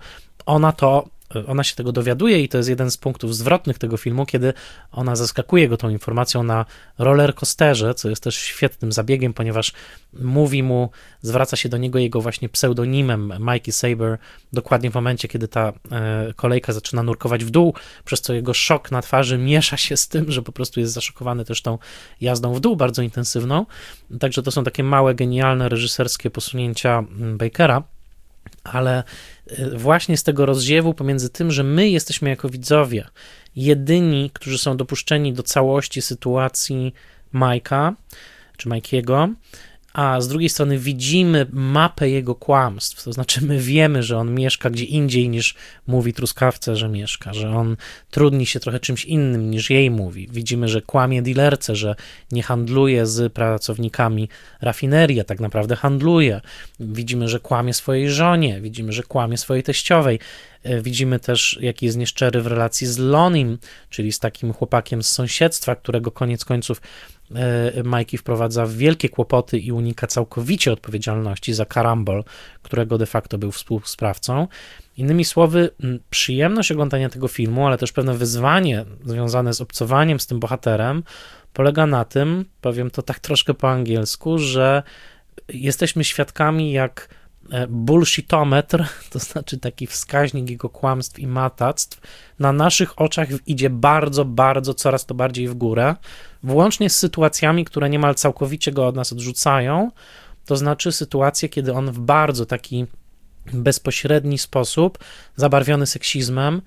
Ona się tego dowiaduje i to jest jeden z punktów zwrotnych tego filmu, kiedy ona zaskakuje go tą informacją na rollercoasterze, co jest też świetnym zabiegiem, ponieważ mówi mu, zwraca się do niego jego właśnie pseudonimem Mikey Saber, dokładnie w momencie, kiedy ta kolejka zaczyna nurkować w dół, przez co jego szok na twarzy miesza się z tym, że po prostu jest zaszokowany też tą jazdą w dół bardzo intensywną. Także to są takie małe, genialne, reżyserskie posunięcia Bakera, ale właśnie z tego rozziewu pomiędzy tym, że my jesteśmy jako widzowie jedyni, którzy są dopuszczeni do całości sytuacji Mike'a, czy Mikey'ego, a z drugiej strony widzimy mapę jego kłamstw, to znaczy my wiemy, że on mieszka gdzie indziej niż mówi truskawce, że mieszka, że on trudni się trochę czymś innym niż jej mówi. Widzimy, że kłamie dealerce, że nie handluje z pracownikami rafinerii, a tak naprawdę handluje. Widzimy, że kłamie swojej żonie, widzimy, że kłamie swojej teściowej. Widzimy też, jaki jest nieszczery w relacji z Lonim, czyli z takim chłopakiem z sąsiedztwa, którego koniec końców Mikey wprowadza w wielkie kłopoty i unika całkowicie odpowiedzialności za karambol, którego de facto był współsprawcą. Innymi słowy, przyjemność oglądania tego filmu, ale też pewne wyzwanie związane z obcowaniem z tym bohaterem polega na tym, powiem to tak troszkę po angielsku, że jesteśmy świadkami, jak bullshitometr, to znaczy taki wskaźnik jego kłamstw i matactw, na naszych oczach idzie bardzo, bardzo, coraz to bardziej w górę, włącznie z sytuacjami, które niemal całkowicie go od nas odrzucają, to znaczy sytuacje, kiedy on w bardzo taki bezpośredni sposób, zabarwiony seksizmem,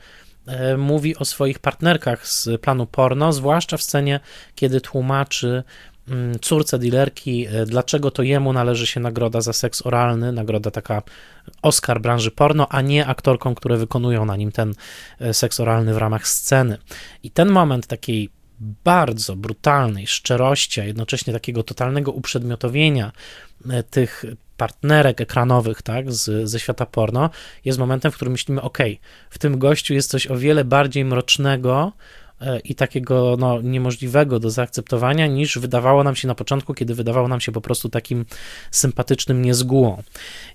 mówi o swoich partnerkach z planu porno, zwłaszcza w scenie, kiedy tłumaczy córce dealerki, dlaczego to jemu należy się nagroda za seks oralny, nagroda taka Oscar branży porno, a nie aktorkom, które wykonują na nim ten seks oralny w ramach sceny. I ten moment takiej bardzo brutalnej szczerości, a jednocześnie takiego totalnego uprzedmiotowienia tych partnerek ekranowych, tak, ze świata porno, jest momentem, w którym myślimy, w tym gościu jest coś o wiele bardziej mrocznego i takiego niemożliwego do zaakceptowania, niż wydawało nam się na początku, kiedy wydawało nam się po prostu takim sympatycznym niezgółą.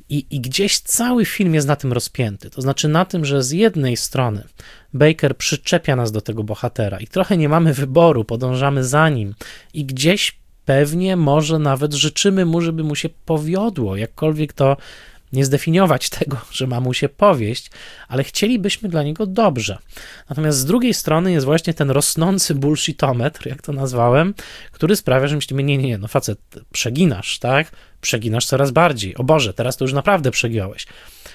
I gdzieś cały film jest na tym rozpięty, to znaczy na tym, że z jednej strony Baker przyczepia nas do tego bohatera i trochę nie mamy wyboru, podążamy za nim i gdzieś pewnie może nawet życzymy mu, żeby mu się powiodło, jakkolwiek to nie zdefiniować tego, że ma mu się powieść, ale chcielibyśmy dla niego dobrze. Natomiast z drugiej strony jest właśnie ten rosnący bullshitometr, jak to nazwałem, który sprawia, że myślimy, nie, facet, przeginasz, tak? Przeginasz coraz bardziej. O Boże, teraz to już naprawdę przegiąłeś.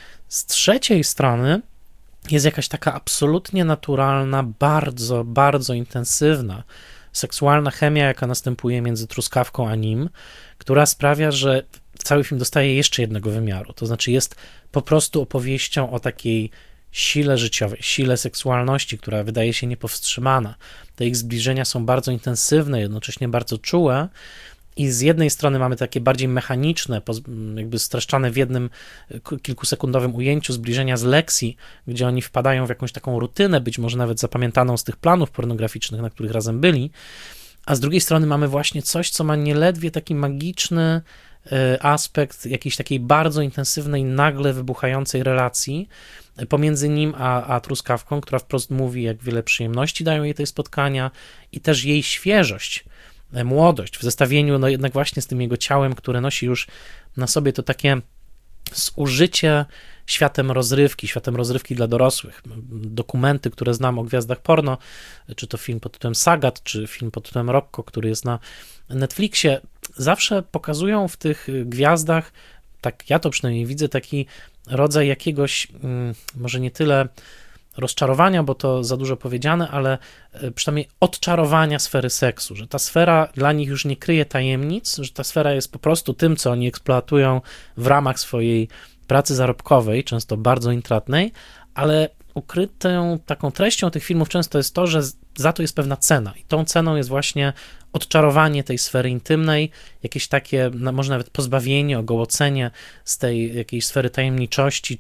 Z trzeciej strony jest jakaś taka absolutnie naturalna, bardzo, bardzo intensywna seksualna chemia, jaka następuje między truskawką a nim, która sprawia, że cały film dostaje jeszcze jednego wymiaru, to znaczy jest po prostu opowieścią o takiej sile życiowej, sile seksualności, która wydaje się niepowstrzymana. Te ich zbliżenia są bardzo intensywne, jednocześnie bardzo czułe i z jednej strony mamy takie bardziej mechaniczne, jakby streszczane w jednym kilkusekundowym ujęciu zbliżenia z Lexi, gdzie oni wpadają w jakąś taką rutynę, być może nawet zapamiętaną z tych planów pornograficznych, na których razem byli, a z drugiej strony mamy właśnie coś, co ma nieledwie taki magiczny aspekt jakiejś takiej bardzo intensywnej, nagle wybuchającej relacji pomiędzy nim a truskawką, która wprost mówi, jak wiele przyjemności dają jej te spotkania i też jej świeżość, młodość w zestawieniu jednak właśnie z tym jego ciałem, które nosi już na sobie to takie zużycie światem rozrywki dla dorosłych. Dokumenty, które znam o gwiazdach porno, czy to film pod tytułem Sagat, czy film pod tytułem Rocco, który jest na Netflixie, zawsze pokazują w tych gwiazdach, tak ja to przynajmniej widzę, taki rodzaj jakiegoś, może nie tyle rozczarowania, bo to za dużo powiedziane, ale przynajmniej odczarowania sfery seksu, że ta sfera dla nich już nie kryje tajemnic, że ta sfera jest po prostu tym, co oni eksploatują w ramach swojej pracy zarobkowej, często bardzo intratnej, ale ukrytą taką treścią tych filmów często jest to, że za to jest pewna cena i tą ceną jest właśnie odczarowanie tej sfery intymnej, jakieś takie, może nawet pozbawienie, ogołocenie z tej jakiejś sfery tajemniczości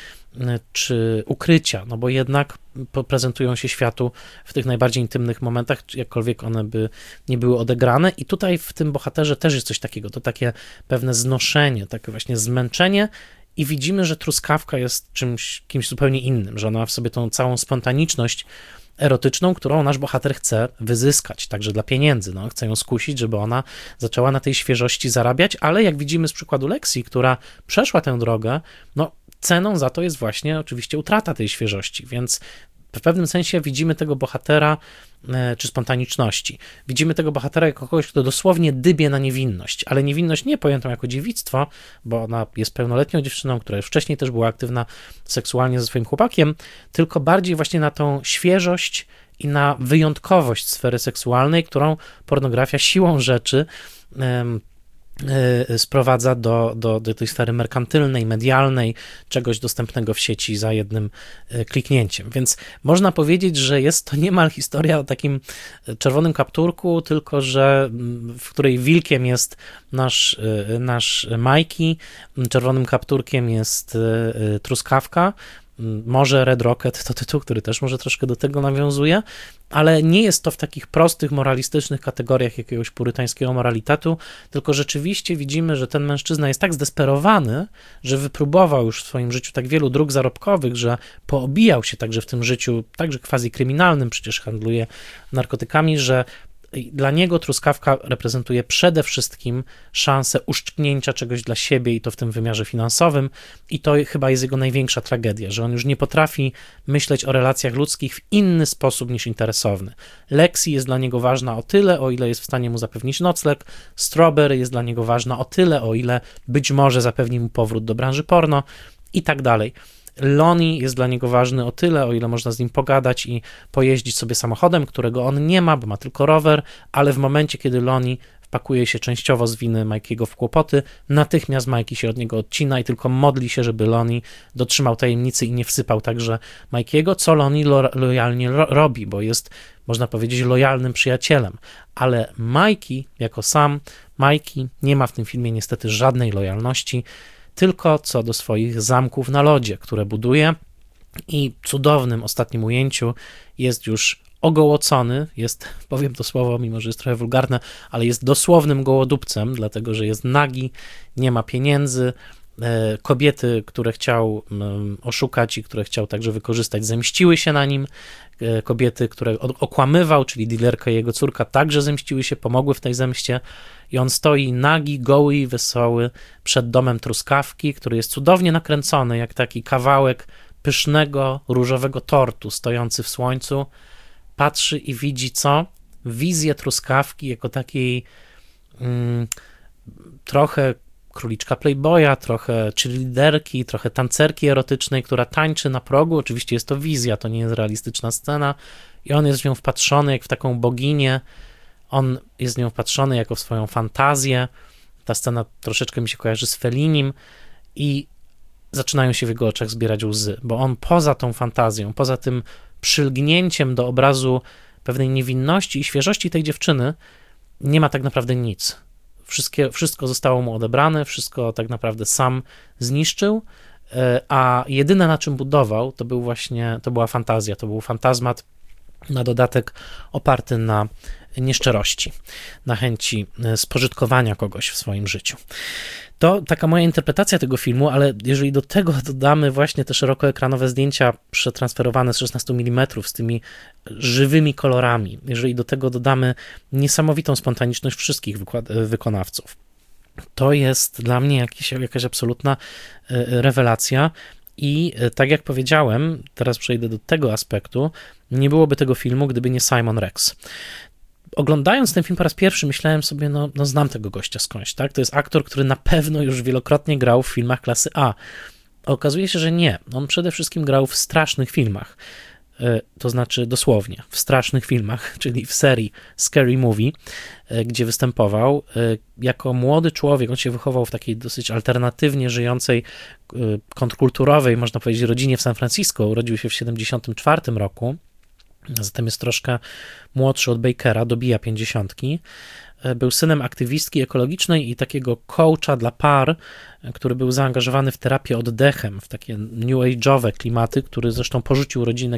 czy ukrycia, no bo jednak prezentują się światu w tych najbardziej intymnych momentach, jakkolwiek one by nie były odegrane i tutaj w tym bohaterze też jest coś takiego, to takie pewne znoszenie, takie właśnie zmęczenie i widzimy, że truskawka jest kimś zupełnie innym, że ona ma w sobie tą całą spontaniczność erotyczną, którą nasz bohater chce wyzyskać, także dla pieniędzy. Chce ją skusić, żeby ona zaczęła na tej świeżości zarabiać, ale jak widzimy z przykładu Lexi, która przeszła tę drogę, ceną za to jest właśnie oczywiście utrata tej świeżości, więc w pewnym sensie widzimy tego bohatera, czy spontaniczności, widzimy tego bohatera jako kogoś, kto dosłownie dybie na niewinność, ale niewinność nie pojętą jako dziewictwo, bo ona jest pełnoletnią dziewczyną, która już wcześniej też była aktywna seksualnie ze swoim chłopakiem, tylko bardziej właśnie na tą świeżość i na wyjątkowość sfery seksualnej, którą pornografia siłą rzeczy sprowadza do tej sfery merkantylnej, medialnej, czegoś dostępnego w sieci za jednym kliknięciem. Więc można powiedzieć, że jest to niemal historia o takim czerwonym kapturku, tylko że w której wilkiem jest nasz Mikey, czerwonym kapturkiem jest truskawka. Może Red Rocket to tytuł, który też może troszkę do tego nawiązuje, ale nie jest to w takich prostych, moralistycznych kategoriach jakiegoś purytańskiego moralitetu, tylko rzeczywiście widzimy, że ten mężczyzna jest tak zdesperowany, że wypróbował już w swoim życiu tak wielu dróg zarobkowych, że poobijał się także w tym życiu, także quasi kryminalnym, przecież handluje narkotykami, że dla niego truskawka reprezentuje przede wszystkim szansę uszczknięcia czegoś dla siebie i to w tym wymiarze finansowym i to chyba jest jego największa tragedia, że on już nie potrafi myśleć o relacjach ludzkich w inny sposób niż interesowny. Lexi jest dla niego ważna o tyle, o ile jest w stanie mu zapewnić nocleg, Strawberry jest dla niego ważna o tyle, o ile być może zapewni mu powrót do branży porno i tak dalej. Lonnie jest dla niego ważny o tyle, o ile można z nim pogadać i pojeździć sobie samochodem, którego on nie ma, bo ma tylko rower, ale w momencie, kiedy Lonnie wpakuje się częściowo z winy Mikey'ego w kłopoty, natychmiast Mikey się od niego odcina i tylko modli się, żeby Lonnie dotrzymał tajemnicy i nie wsypał także Mikey'ego, co Lonnie lojalnie robi, bo jest, można powiedzieć, lojalnym przyjacielem. Ale Mikey, jako sam Mikey, nie ma w tym filmie niestety żadnej lojalności, tylko co do swoich zamków na lodzie, które buduje i w cudownym ostatnim ujęciu jest już ogołocony, jest, powiem to słowo, mimo że jest trochę wulgarne, ale jest dosłownym gołodupcem, dlatego że jest nagi, nie ma pieniędzy, kobiety, które chciał oszukać i które chciał także wykorzystać, zemściły się na nim, kobiety, które okłamywał, czyli dealerka i jego córka, także zemściły się, pomogły w tej zemście i on stoi nagi, goły i wesoły przed domem truskawki, który jest cudownie nakręcony, jak taki kawałek pysznego, różowego tortu stojący w słońcu, patrzy i widzi co? Wizję truskawki jako takiej trochę króliczka Playboya, trochę cheerleaderki, trochę tancerki erotycznej, która tańczy na progu. Oczywiście jest to wizja, to nie jest realistyczna scena i on jest w nią wpatrzony jak w taką boginię, on jest w nią wpatrzony jako w swoją fantazję. Ta scena troszeczkę mi się kojarzy z Fellinim i zaczynają się w jego oczach zbierać łzy, bo on poza tą fantazją, poza tym przylgnięciem do obrazu pewnej niewinności i świeżości tej dziewczyny nie ma tak naprawdę nic. Wszystko zostało mu odebrane, wszystko tak naprawdę sam zniszczył, a jedyne na czym budował to była fantazja, to był fantazmat na dodatek oparty na nieszczerości, na chęci spożytkowania kogoś w swoim życiu. To taka moja interpretacja tego filmu, ale jeżeli do tego dodamy właśnie te szerokoekranowe zdjęcia przetransferowane z 16 mm z tymi żywymi kolorami, jeżeli do tego dodamy niesamowitą spontaniczność wszystkich wykonawców, to jest dla mnie jakaś absolutna rewelacja i tak jak powiedziałem, teraz przejdę do tego aspektu, nie byłoby tego filmu, gdyby nie Simon Rex. Oglądając ten film po raz pierwszy myślałem sobie, no znam tego gościa skądś, tak? To jest aktor, który na pewno już wielokrotnie grał w filmach klasy A. Okazuje się, że nie. On przede wszystkim grał w strasznych filmach, to znaczy dosłownie w strasznych filmach, czyli w serii Scary Movie, gdzie występował. Jako młody człowiek, on się wychował w takiej dosyć alternatywnie żyjącej, kontrkulturowej, można powiedzieć, rodzinie w San Francisco. Urodził się w 1974 roku. Zatem jest troszkę młodszy od Bakera, dobija 50. Był synem aktywistki ekologicznej i takiego coacha dla par, który był zaangażowany w terapię oddechem, w takie new age'owe klimaty, który zresztą porzucił rodzinę,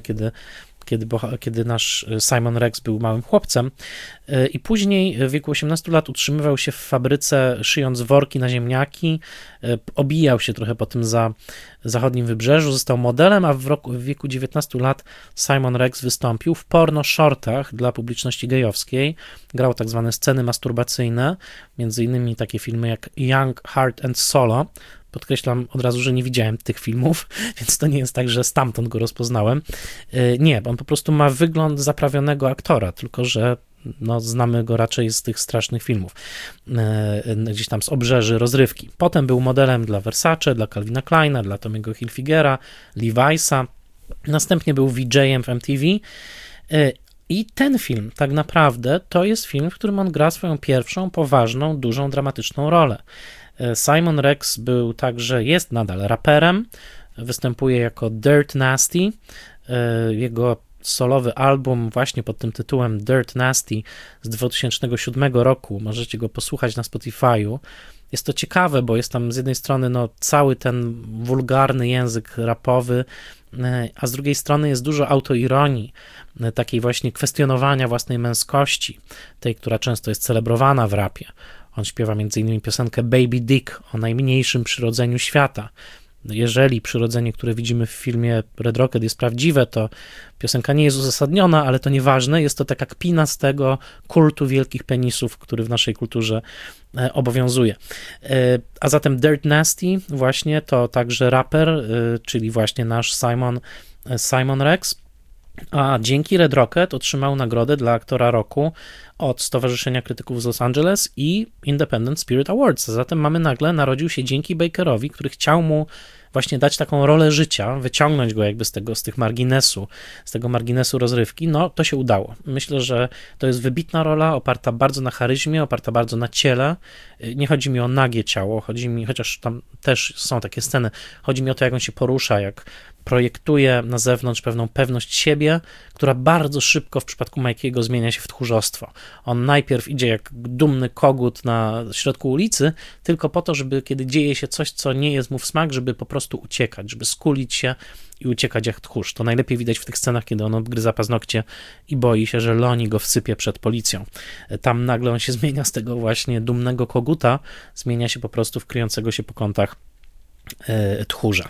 kiedy nasz Simon Rex był małym chłopcem i później w wieku 18 lat utrzymywał się w fabryce, szyjąc worki na ziemniaki, obijał się trochę po tym zachodnim wybrzeżu, został modelem, a w wieku 19 lat Simon Rex wystąpił w porno shortach dla publiczności gejowskiej, grał tak zwane sceny masturbacyjne, między innymi takie filmy jak Young, Heart and Solo. Podkreślam od razu, że nie widziałem tych filmów, więc to nie jest tak, że stamtąd go rozpoznałem. Nie, on po prostu ma wygląd zaprawionego aktora, tylko że znamy go raczej z tych strasznych filmów, gdzieś tam z obrzeży rozrywki. Potem był modelem dla Versace, dla Calvina Kleina, dla Tommy'ego Hilfigera, Levi'sa. Następnie był VJ-em w MTV, I ten film tak naprawdę to jest film, w którym on gra swoją pierwszą, poważną, dużą, dramatyczną rolę. Simon Rex był także, jest nadal raperem, występuje jako Dirt Nasty. Jego solowy album właśnie pod tym tytułem Dirt Nasty z 2007 roku, możecie go posłuchać na Spotify'u. Jest to ciekawe, bo jest tam z jednej strony cały ten wulgarny język rapowy, a z drugiej strony jest dużo autoironii, takiej właśnie kwestionowania własnej męskości, tej, która często jest celebrowana w rapie. On śpiewa m.in. piosenkę Baby Dick o najmniejszym przyrodzeniu świata. Jeżeli przyrodzenie, które widzimy w filmie Red Rocket jest prawdziwe, to piosenka nie jest uzasadniona, ale to nieważne, jest to taka kpina z tego kultu wielkich penisów, który w naszej kulturze obowiązuje. A zatem Dirt Nasty właśnie to także raper, czyli właśnie nasz Simon Rex, a dzięki Red Rocket otrzymał nagrodę dla aktora roku od Stowarzyszenia Krytyków z Los Angeles i Independent Spirit Awards. Zatem nagle narodził się dzięki Bakerowi, który chciał mu właśnie dać taką rolę życia, wyciągnąć go jakby z tego marginesu rozrywki. No, to się udało. Myślę, że to jest wybitna rola, oparta bardzo na charyzmie, oparta bardzo na ciele. Nie chodzi mi o nagie ciało, chociaż tam też są takie sceny, chodzi mi o to, jak on się porusza, jak projektuje na zewnątrz pewną pewność siebie, która bardzo szybko w przypadku Mikey'ego zmienia się w tchórzostwo. On najpierw idzie jak dumny kogut na środku ulicy, tylko po to, żeby kiedy dzieje się coś, co nie jest mu w smak, żeby po prostu uciekać, żeby skulić się i uciekać jak tchórz. To najlepiej widać w tych scenach, kiedy on odgryza paznokcie i boi się, że Loni go wsypie przed policją. Tam nagle on się zmienia z tego właśnie dumnego koguta, zmienia się po prostu w kryjącego się po kątach tchórza.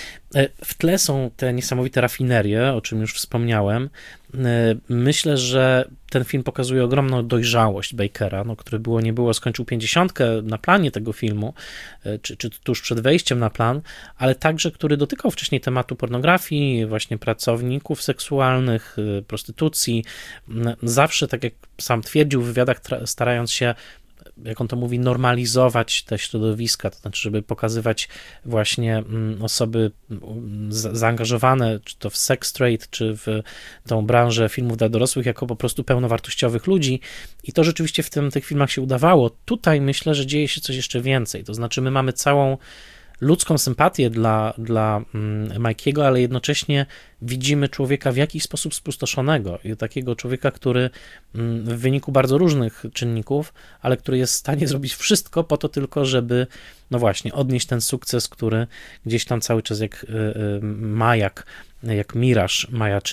W tle są te niesamowite rafinerie, o czym już wspomniałem. Myślę, że ten film pokazuje ogromną dojrzałość Bakera, który nie było, skończył 50 na planie tego filmu, czy tuż przed wejściem na plan, ale także, który dotykał wcześniej tematu pornografii, właśnie pracowników seksualnych, prostytucji. Zawsze, tak jak sam twierdził w wywiadach, starając się, jak on to mówi, normalizować te środowiska, to znaczy, żeby pokazywać właśnie osoby zaangażowane, czy to w sex trade, czy w tą branżę filmów dla dorosłych, jako po prostu pełnowartościowych ludzi. I to rzeczywiście w tych filmach się udawało. Tutaj myślę, że dzieje się coś jeszcze więcej, to znaczy my mamy całą ludzką sympatię dla Mikey'ego, ale jednocześnie widzimy człowieka w jakiś sposób spustoszonego i takiego człowieka, który w wyniku bardzo różnych czynników, ale który jest w stanie zrobić wszystko po to tylko, żeby no właśnie odnieść ten sukces, który gdzieś tam cały czas jak majak, jak miraż majaczy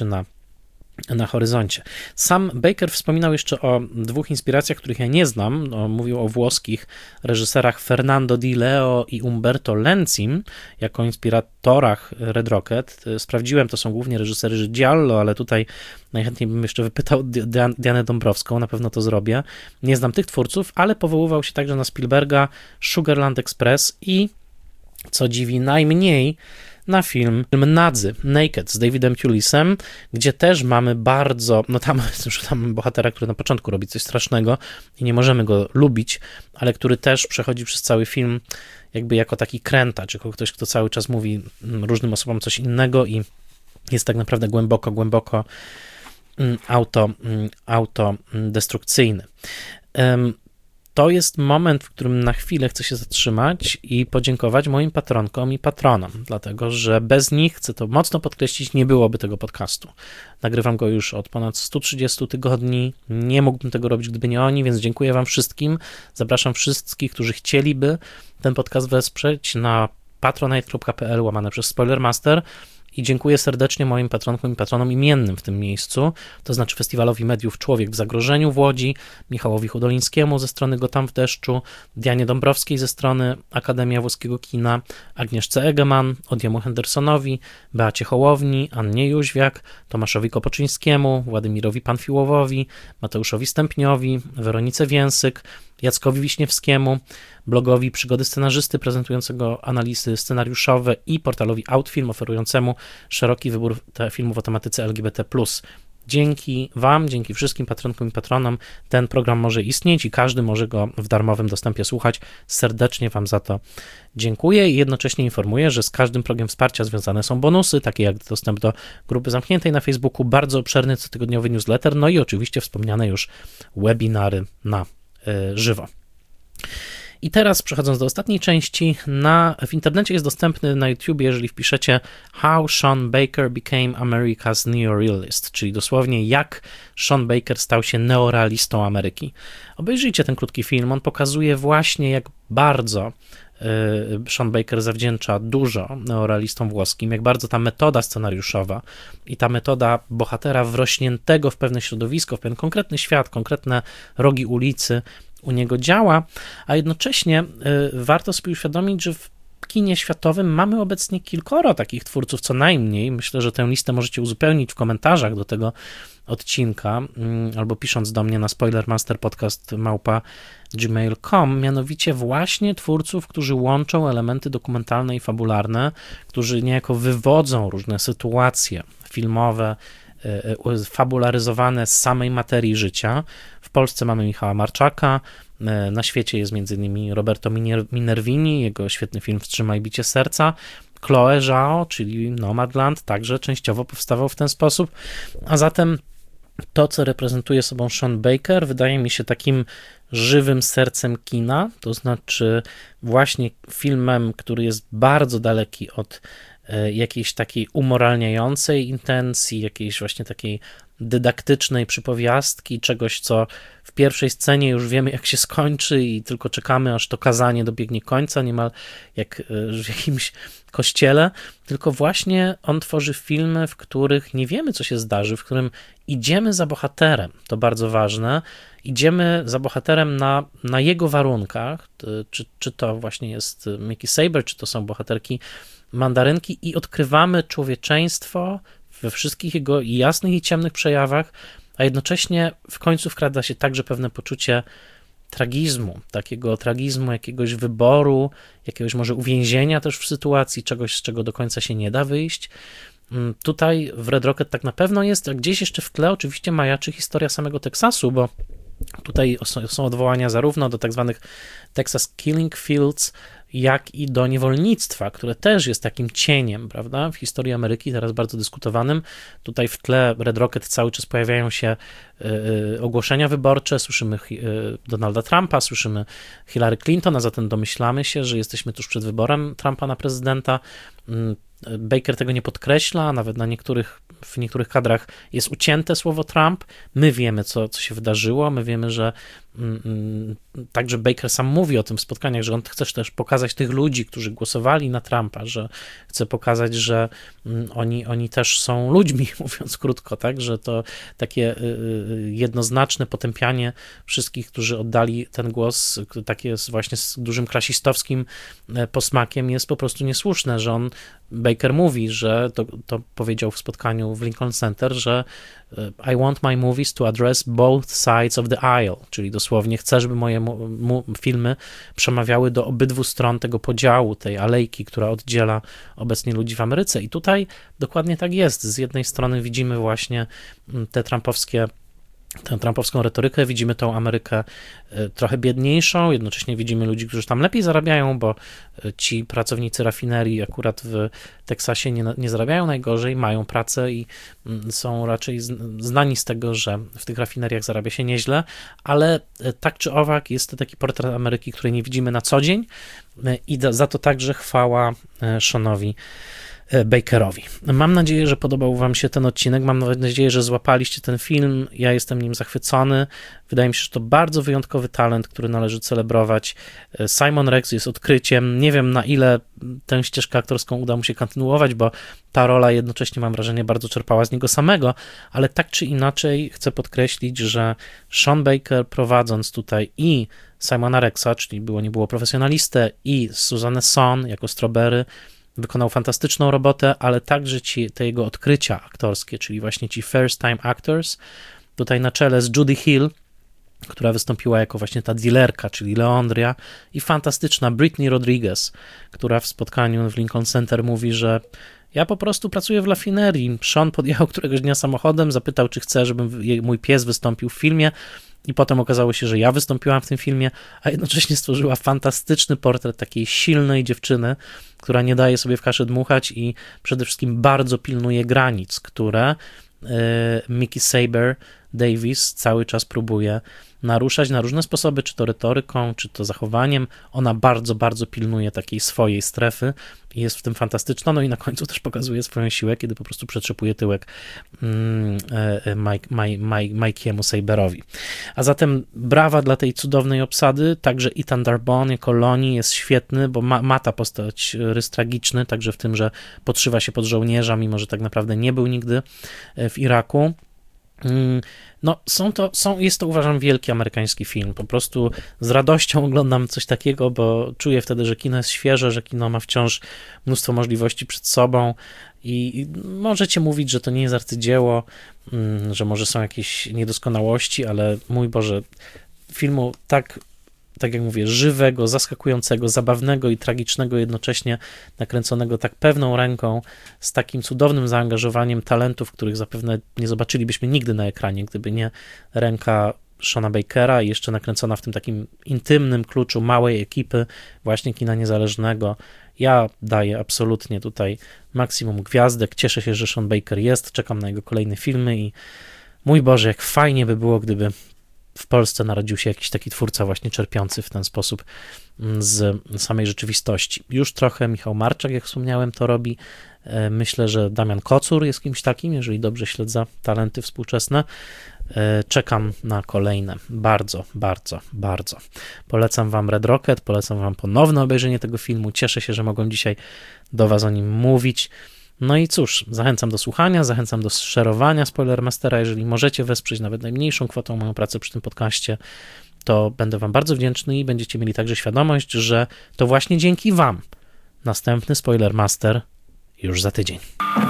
na horyzoncie. Sam Baker wspominał jeszcze o dwóch inspiracjach, których ja nie znam. Mówił o włoskich reżyserach Fernando Di Leo i Umberto Lenzim jako inspiratorach Red Rocket. Sprawdziłem, to są głównie reżyserzy Giallo, ale tutaj najchętniej bym jeszcze wypytał Dianę Dąbrowską, na pewno to zrobię. Nie znam tych twórców, ale powoływał się także na Spielberga, Sugarland Express i, co dziwi najmniej, na film Nadzy, Naked z Davidem Tulisem, gdzie też mamy bardzo, tam bohatera, który na początku robi coś strasznego i nie możemy go lubić, ale który też przechodzi przez cały film jakby jako taki krętacz, jako ktoś, kto cały czas mówi różnym osobom coś innego i jest tak naprawdę głęboko autodestrukcyjny. To jest moment, w którym na chwilę chcę się zatrzymać i podziękować moim patronkom i patronom, dlatego że bez nich, chcę to mocno podkreślić, nie byłoby tego podcastu. Nagrywam go już od ponad 130 tygodni, nie mógłbym tego robić, gdyby nie oni, więc dziękuję wam wszystkim. Zapraszam wszystkich, którzy chcieliby ten podcast wesprzeć na patronite.pl/Spoilermaster. I dziękuję serdecznie moim patronkom i patronom imiennym w tym miejscu, to znaczy Festiwalowi Mediów Człowiek w Zagrożeniu w Łodzi, Michałowi Hudolińskiemu ze strony Gotam w deszczu, Dianie Dąbrowskiej ze strony Akademia Włoskiego Kina, Agnieszce Egeman, Odiemu Hendersonowi, Beacie Hołowni, Annie Jóźwiak, Tomaszowi Kopoczyńskiemu, Władimirowi Panfiłowowi, Mateuszowi Stępniowi, Weronice Więsyk, Jackowi Wiśniewskiemu, blogowi Przygody Scenarzysty prezentującego analizy scenariuszowe i portalowi Outfilm oferującemu szeroki wybór filmów o tematyce LGBT+. dzięki Wam, dzięki wszystkim patronkom i patronom ten program może istnieć i każdy może go w darmowym dostępie słuchać. Serdecznie Wam za to dziękuję i jednocześnie informuję, że z każdym progiem wsparcia związane są bonusy, takie jak dostęp do grupy zamkniętej na Facebooku, bardzo obszerny cotygodniowy newsletter, no i oczywiście wspomniane już webinary na żywo. I teraz przechodząc do ostatniej części, w internecie jest dostępny na YouTube, jeżeli wpiszecie How Sean Baker Became America's Neorealist, czyli dosłownie jak Sean Baker stał się neorealistą Ameryki. Obejrzyjcie ten krótki film, on pokazuje właśnie jak bardzo Sean Baker zawdzięcza dużo neorealistom włoskim, jak bardzo ta metoda scenariuszowa i ta metoda bohatera wrośniętego w pewne środowisko, w pewien konkretny świat, konkretne rogi ulicy u niego działa, a jednocześnie warto sobie uświadomić, że w kinie światowym mamy obecnie kilkoro takich twórców co najmniej. Myślę, że tę listę możecie uzupełnić w komentarzach do tego odcinka albo pisząc do mnie na spoilermasterpodcast@gmail.com, mianowicie właśnie twórców, którzy łączą elementy dokumentalne i fabularne, którzy niejako wywodzą różne sytuacje filmowe, fabularyzowane z samej materii życia. W Polsce mamy Michała Marczaka, na świecie jest m.in. Roberto Minervini, jego świetny film Wstrzymaj bicie serca, Chloe Zhao, czyli Nomadland, także częściowo powstawał w ten sposób, a zatem to, co reprezentuje sobą Sean Baker, wydaje mi się takim żywym sercem kina, to znaczy właśnie filmem, który jest bardzo daleki od jakiejś takiej umoralniającej intencji, jakiejś właśnie takiej dydaktycznej przypowiastki, czegoś, co w pierwszej scenie już wiemy, jak się skończy i tylko czekamy, aż to kazanie dobiegnie końca, niemal jak w jakimś kościele, tylko właśnie on tworzy filmy, w których nie wiemy, co się zdarzy, w którym idziemy za bohaterem, to bardzo ważne, idziemy za bohaterem na jego warunkach, czy to właśnie jest Mickey Saber, czy to są bohaterki Mandarynki i odkrywamy człowieczeństwo we wszystkich jego jasnych i ciemnych przejawach, a jednocześnie w końcu wkrada się także pewne poczucie tragizmu, takiego tragizmu, jakiegoś wyboru, jakiegoś może uwięzienia też w sytuacji, czegoś, z czego do końca się nie da wyjść. Tutaj w Red Rocket tak na pewno jest, a gdzieś jeszcze w tle oczywiście majaczy historia samego Teksasu, bo tutaj są odwołania zarówno do tak zwanych Texas Killing Fields, jak i do niewolnictwa, które też jest takim cieniem, prawda, w historii Ameryki, teraz bardzo dyskutowanym. Tutaj w tle Red Rocket cały czas pojawiają się ogłoszenia wyborcze, słyszymy Donalda Trumpa, słyszymy Hillary Clinton, a zatem domyślamy się, że jesteśmy tuż przed wyborem Trumpa na prezydenta. Baker tego nie podkreśla, nawet w niektórych kadrach jest ucięte słowo Trump. My wiemy, co się wydarzyło, my wiemy, że także Baker sam mówi o tym w spotkaniach, że on chce też pokazać tych ludzi, którzy głosowali na Trumpa, że chce pokazać, że oni też są ludźmi, mówiąc krótko, tak, że to takie jednoznaczne potępianie wszystkich, którzy oddali ten głos, takie właśnie z dużym klasistowskim posmakiem, jest po prostu niesłuszne, że Baker mówi, że to powiedział w spotkaniu w Lincoln Center, że I want my movies to address both sides of the aisle, czyli dosłownie chcę, żeby moje filmy przemawiały do obydwu stron tego podziału, tej alejki, która oddziela obecnie ludzi w Ameryce. I tutaj dokładnie tak jest. Z jednej strony widzimy właśnie tę trumpowską retorykę, widzimy tą Amerykę trochę biedniejszą, jednocześnie widzimy ludzi, którzy tam lepiej zarabiają, bo ci pracownicy rafinerii akurat w Teksasie nie zarabiają najgorzej, mają pracę i są raczej znani z tego, że w tych rafineriach zarabia się nieźle, ale tak czy owak jest to taki portret Ameryki, której nie widzimy na co dzień i za to także chwała Seanowi Bakerowi. Mam nadzieję, że podobał Wam się ten odcinek, mam nadzieję, że złapaliście ten film, ja jestem nim zachwycony, wydaje mi się, że to bardzo wyjątkowy talent, który należy celebrować. Simon Rex jest odkryciem, nie wiem na ile tę ścieżkę aktorską uda mu się kontynuować, bo ta rola jednocześnie, mam wrażenie, bardzo czerpała z niego samego, ale tak czy inaczej chcę podkreślić, że Sean Baker, prowadząc tutaj i Simona Rexa, czyli nie było profesjonalistę, i Suzannę Son jako Strawberry, wykonał fantastyczną robotę, ale także te jego odkrycia aktorskie, czyli właśnie ci first time actors, tutaj na czele z Judy Hill, która wystąpiła jako właśnie ta dealerka, czyli Leandria, i fantastyczna Brittany Rodriguez, która w spotkaniu w Lincoln Center mówi, że Ja po prostu pracuję w rafinerii. Sean podjechał któregoś dnia samochodem, zapytał, czy chce, żeby mój pies wystąpił w filmie i potem okazało się, że ja wystąpiłam w tym filmie, a jednocześnie stworzyła fantastyczny portret takiej silnej dziewczyny, która nie daje sobie w kaszę dmuchać i przede wszystkim bardzo pilnuje granic, które Mickey Saber Davis cały czas próbuje naruszać na różne sposoby, czy to retoryką, czy to zachowaniem. Ona bardzo, bardzo pilnuje takiej swojej strefy i jest w tym fantastyczna, no i na końcu też pokazuje swoją siłę, kiedy po prostu przetrzepuje tyłek Mikey'emu Saberowi. A zatem brawa dla tej cudownej obsady, także Ethan Darbone jako Lonnie jest świetny, bo ma ta postać rys tragiczny, także w tym, że podszywa się pod żołnierza, mimo że tak naprawdę nie był nigdy w Iraku. No, jest to, uważam, wielki amerykański film. Po prostu z radością oglądam coś takiego, bo czuję wtedy, że kino jest świeże, że kino ma wciąż mnóstwo możliwości przed sobą i możecie mówić, że to nie jest arcydzieło, że może są jakieś niedoskonałości, ale mój Boże, filmu tak jak mówię, żywego, zaskakującego, zabawnego i tragicznego jednocześnie, nakręconego tak pewną ręką, z takim cudownym zaangażowaniem talentów, których zapewne nie zobaczylibyśmy nigdy na ekranie, gdyby nie ręka Seana Bakera i jeszcze nakręcona w tym takim intymnym kluczu małej ekipy właśnie kina niezależnego. Ja daję absolutnie tutaj maksimum gwiazdek, cieszę się, że Sean Baker jest, czekam na jego kolejne filmy i mój Boże, jak fajnie by było, gdyby w Polsce narodził się jakiś taki twórca właśnie czerpiący w ten sposób z samej rzeczywistości. Już trochę Michał Marczak, jak wspomniałem, to robi. Myślę, że Damian Kocur jest kimś takim, jeżeli dobrze śledzę talenty współczesne. Czekam na kolejne. Bardzo, bardzo, bardzo. Polecam wam Red Rocket, polecam wam ponowne obejrzenie tego filmu. Cieszę się, że mogłem dzisiaj do was o nim mówić. No i cóż, zachęcam do słuchania, zachęcam do szerowania Spoilermastera. Jeżeli możecie wesprzeć nawet najmniejszą kwotą moją pracę przy tym podcaście, to będę wam bardzo wdzięczny i będziecie mieli także świadomość, że to właśnie dzięki wam następny Spoilermaster już za tydzień.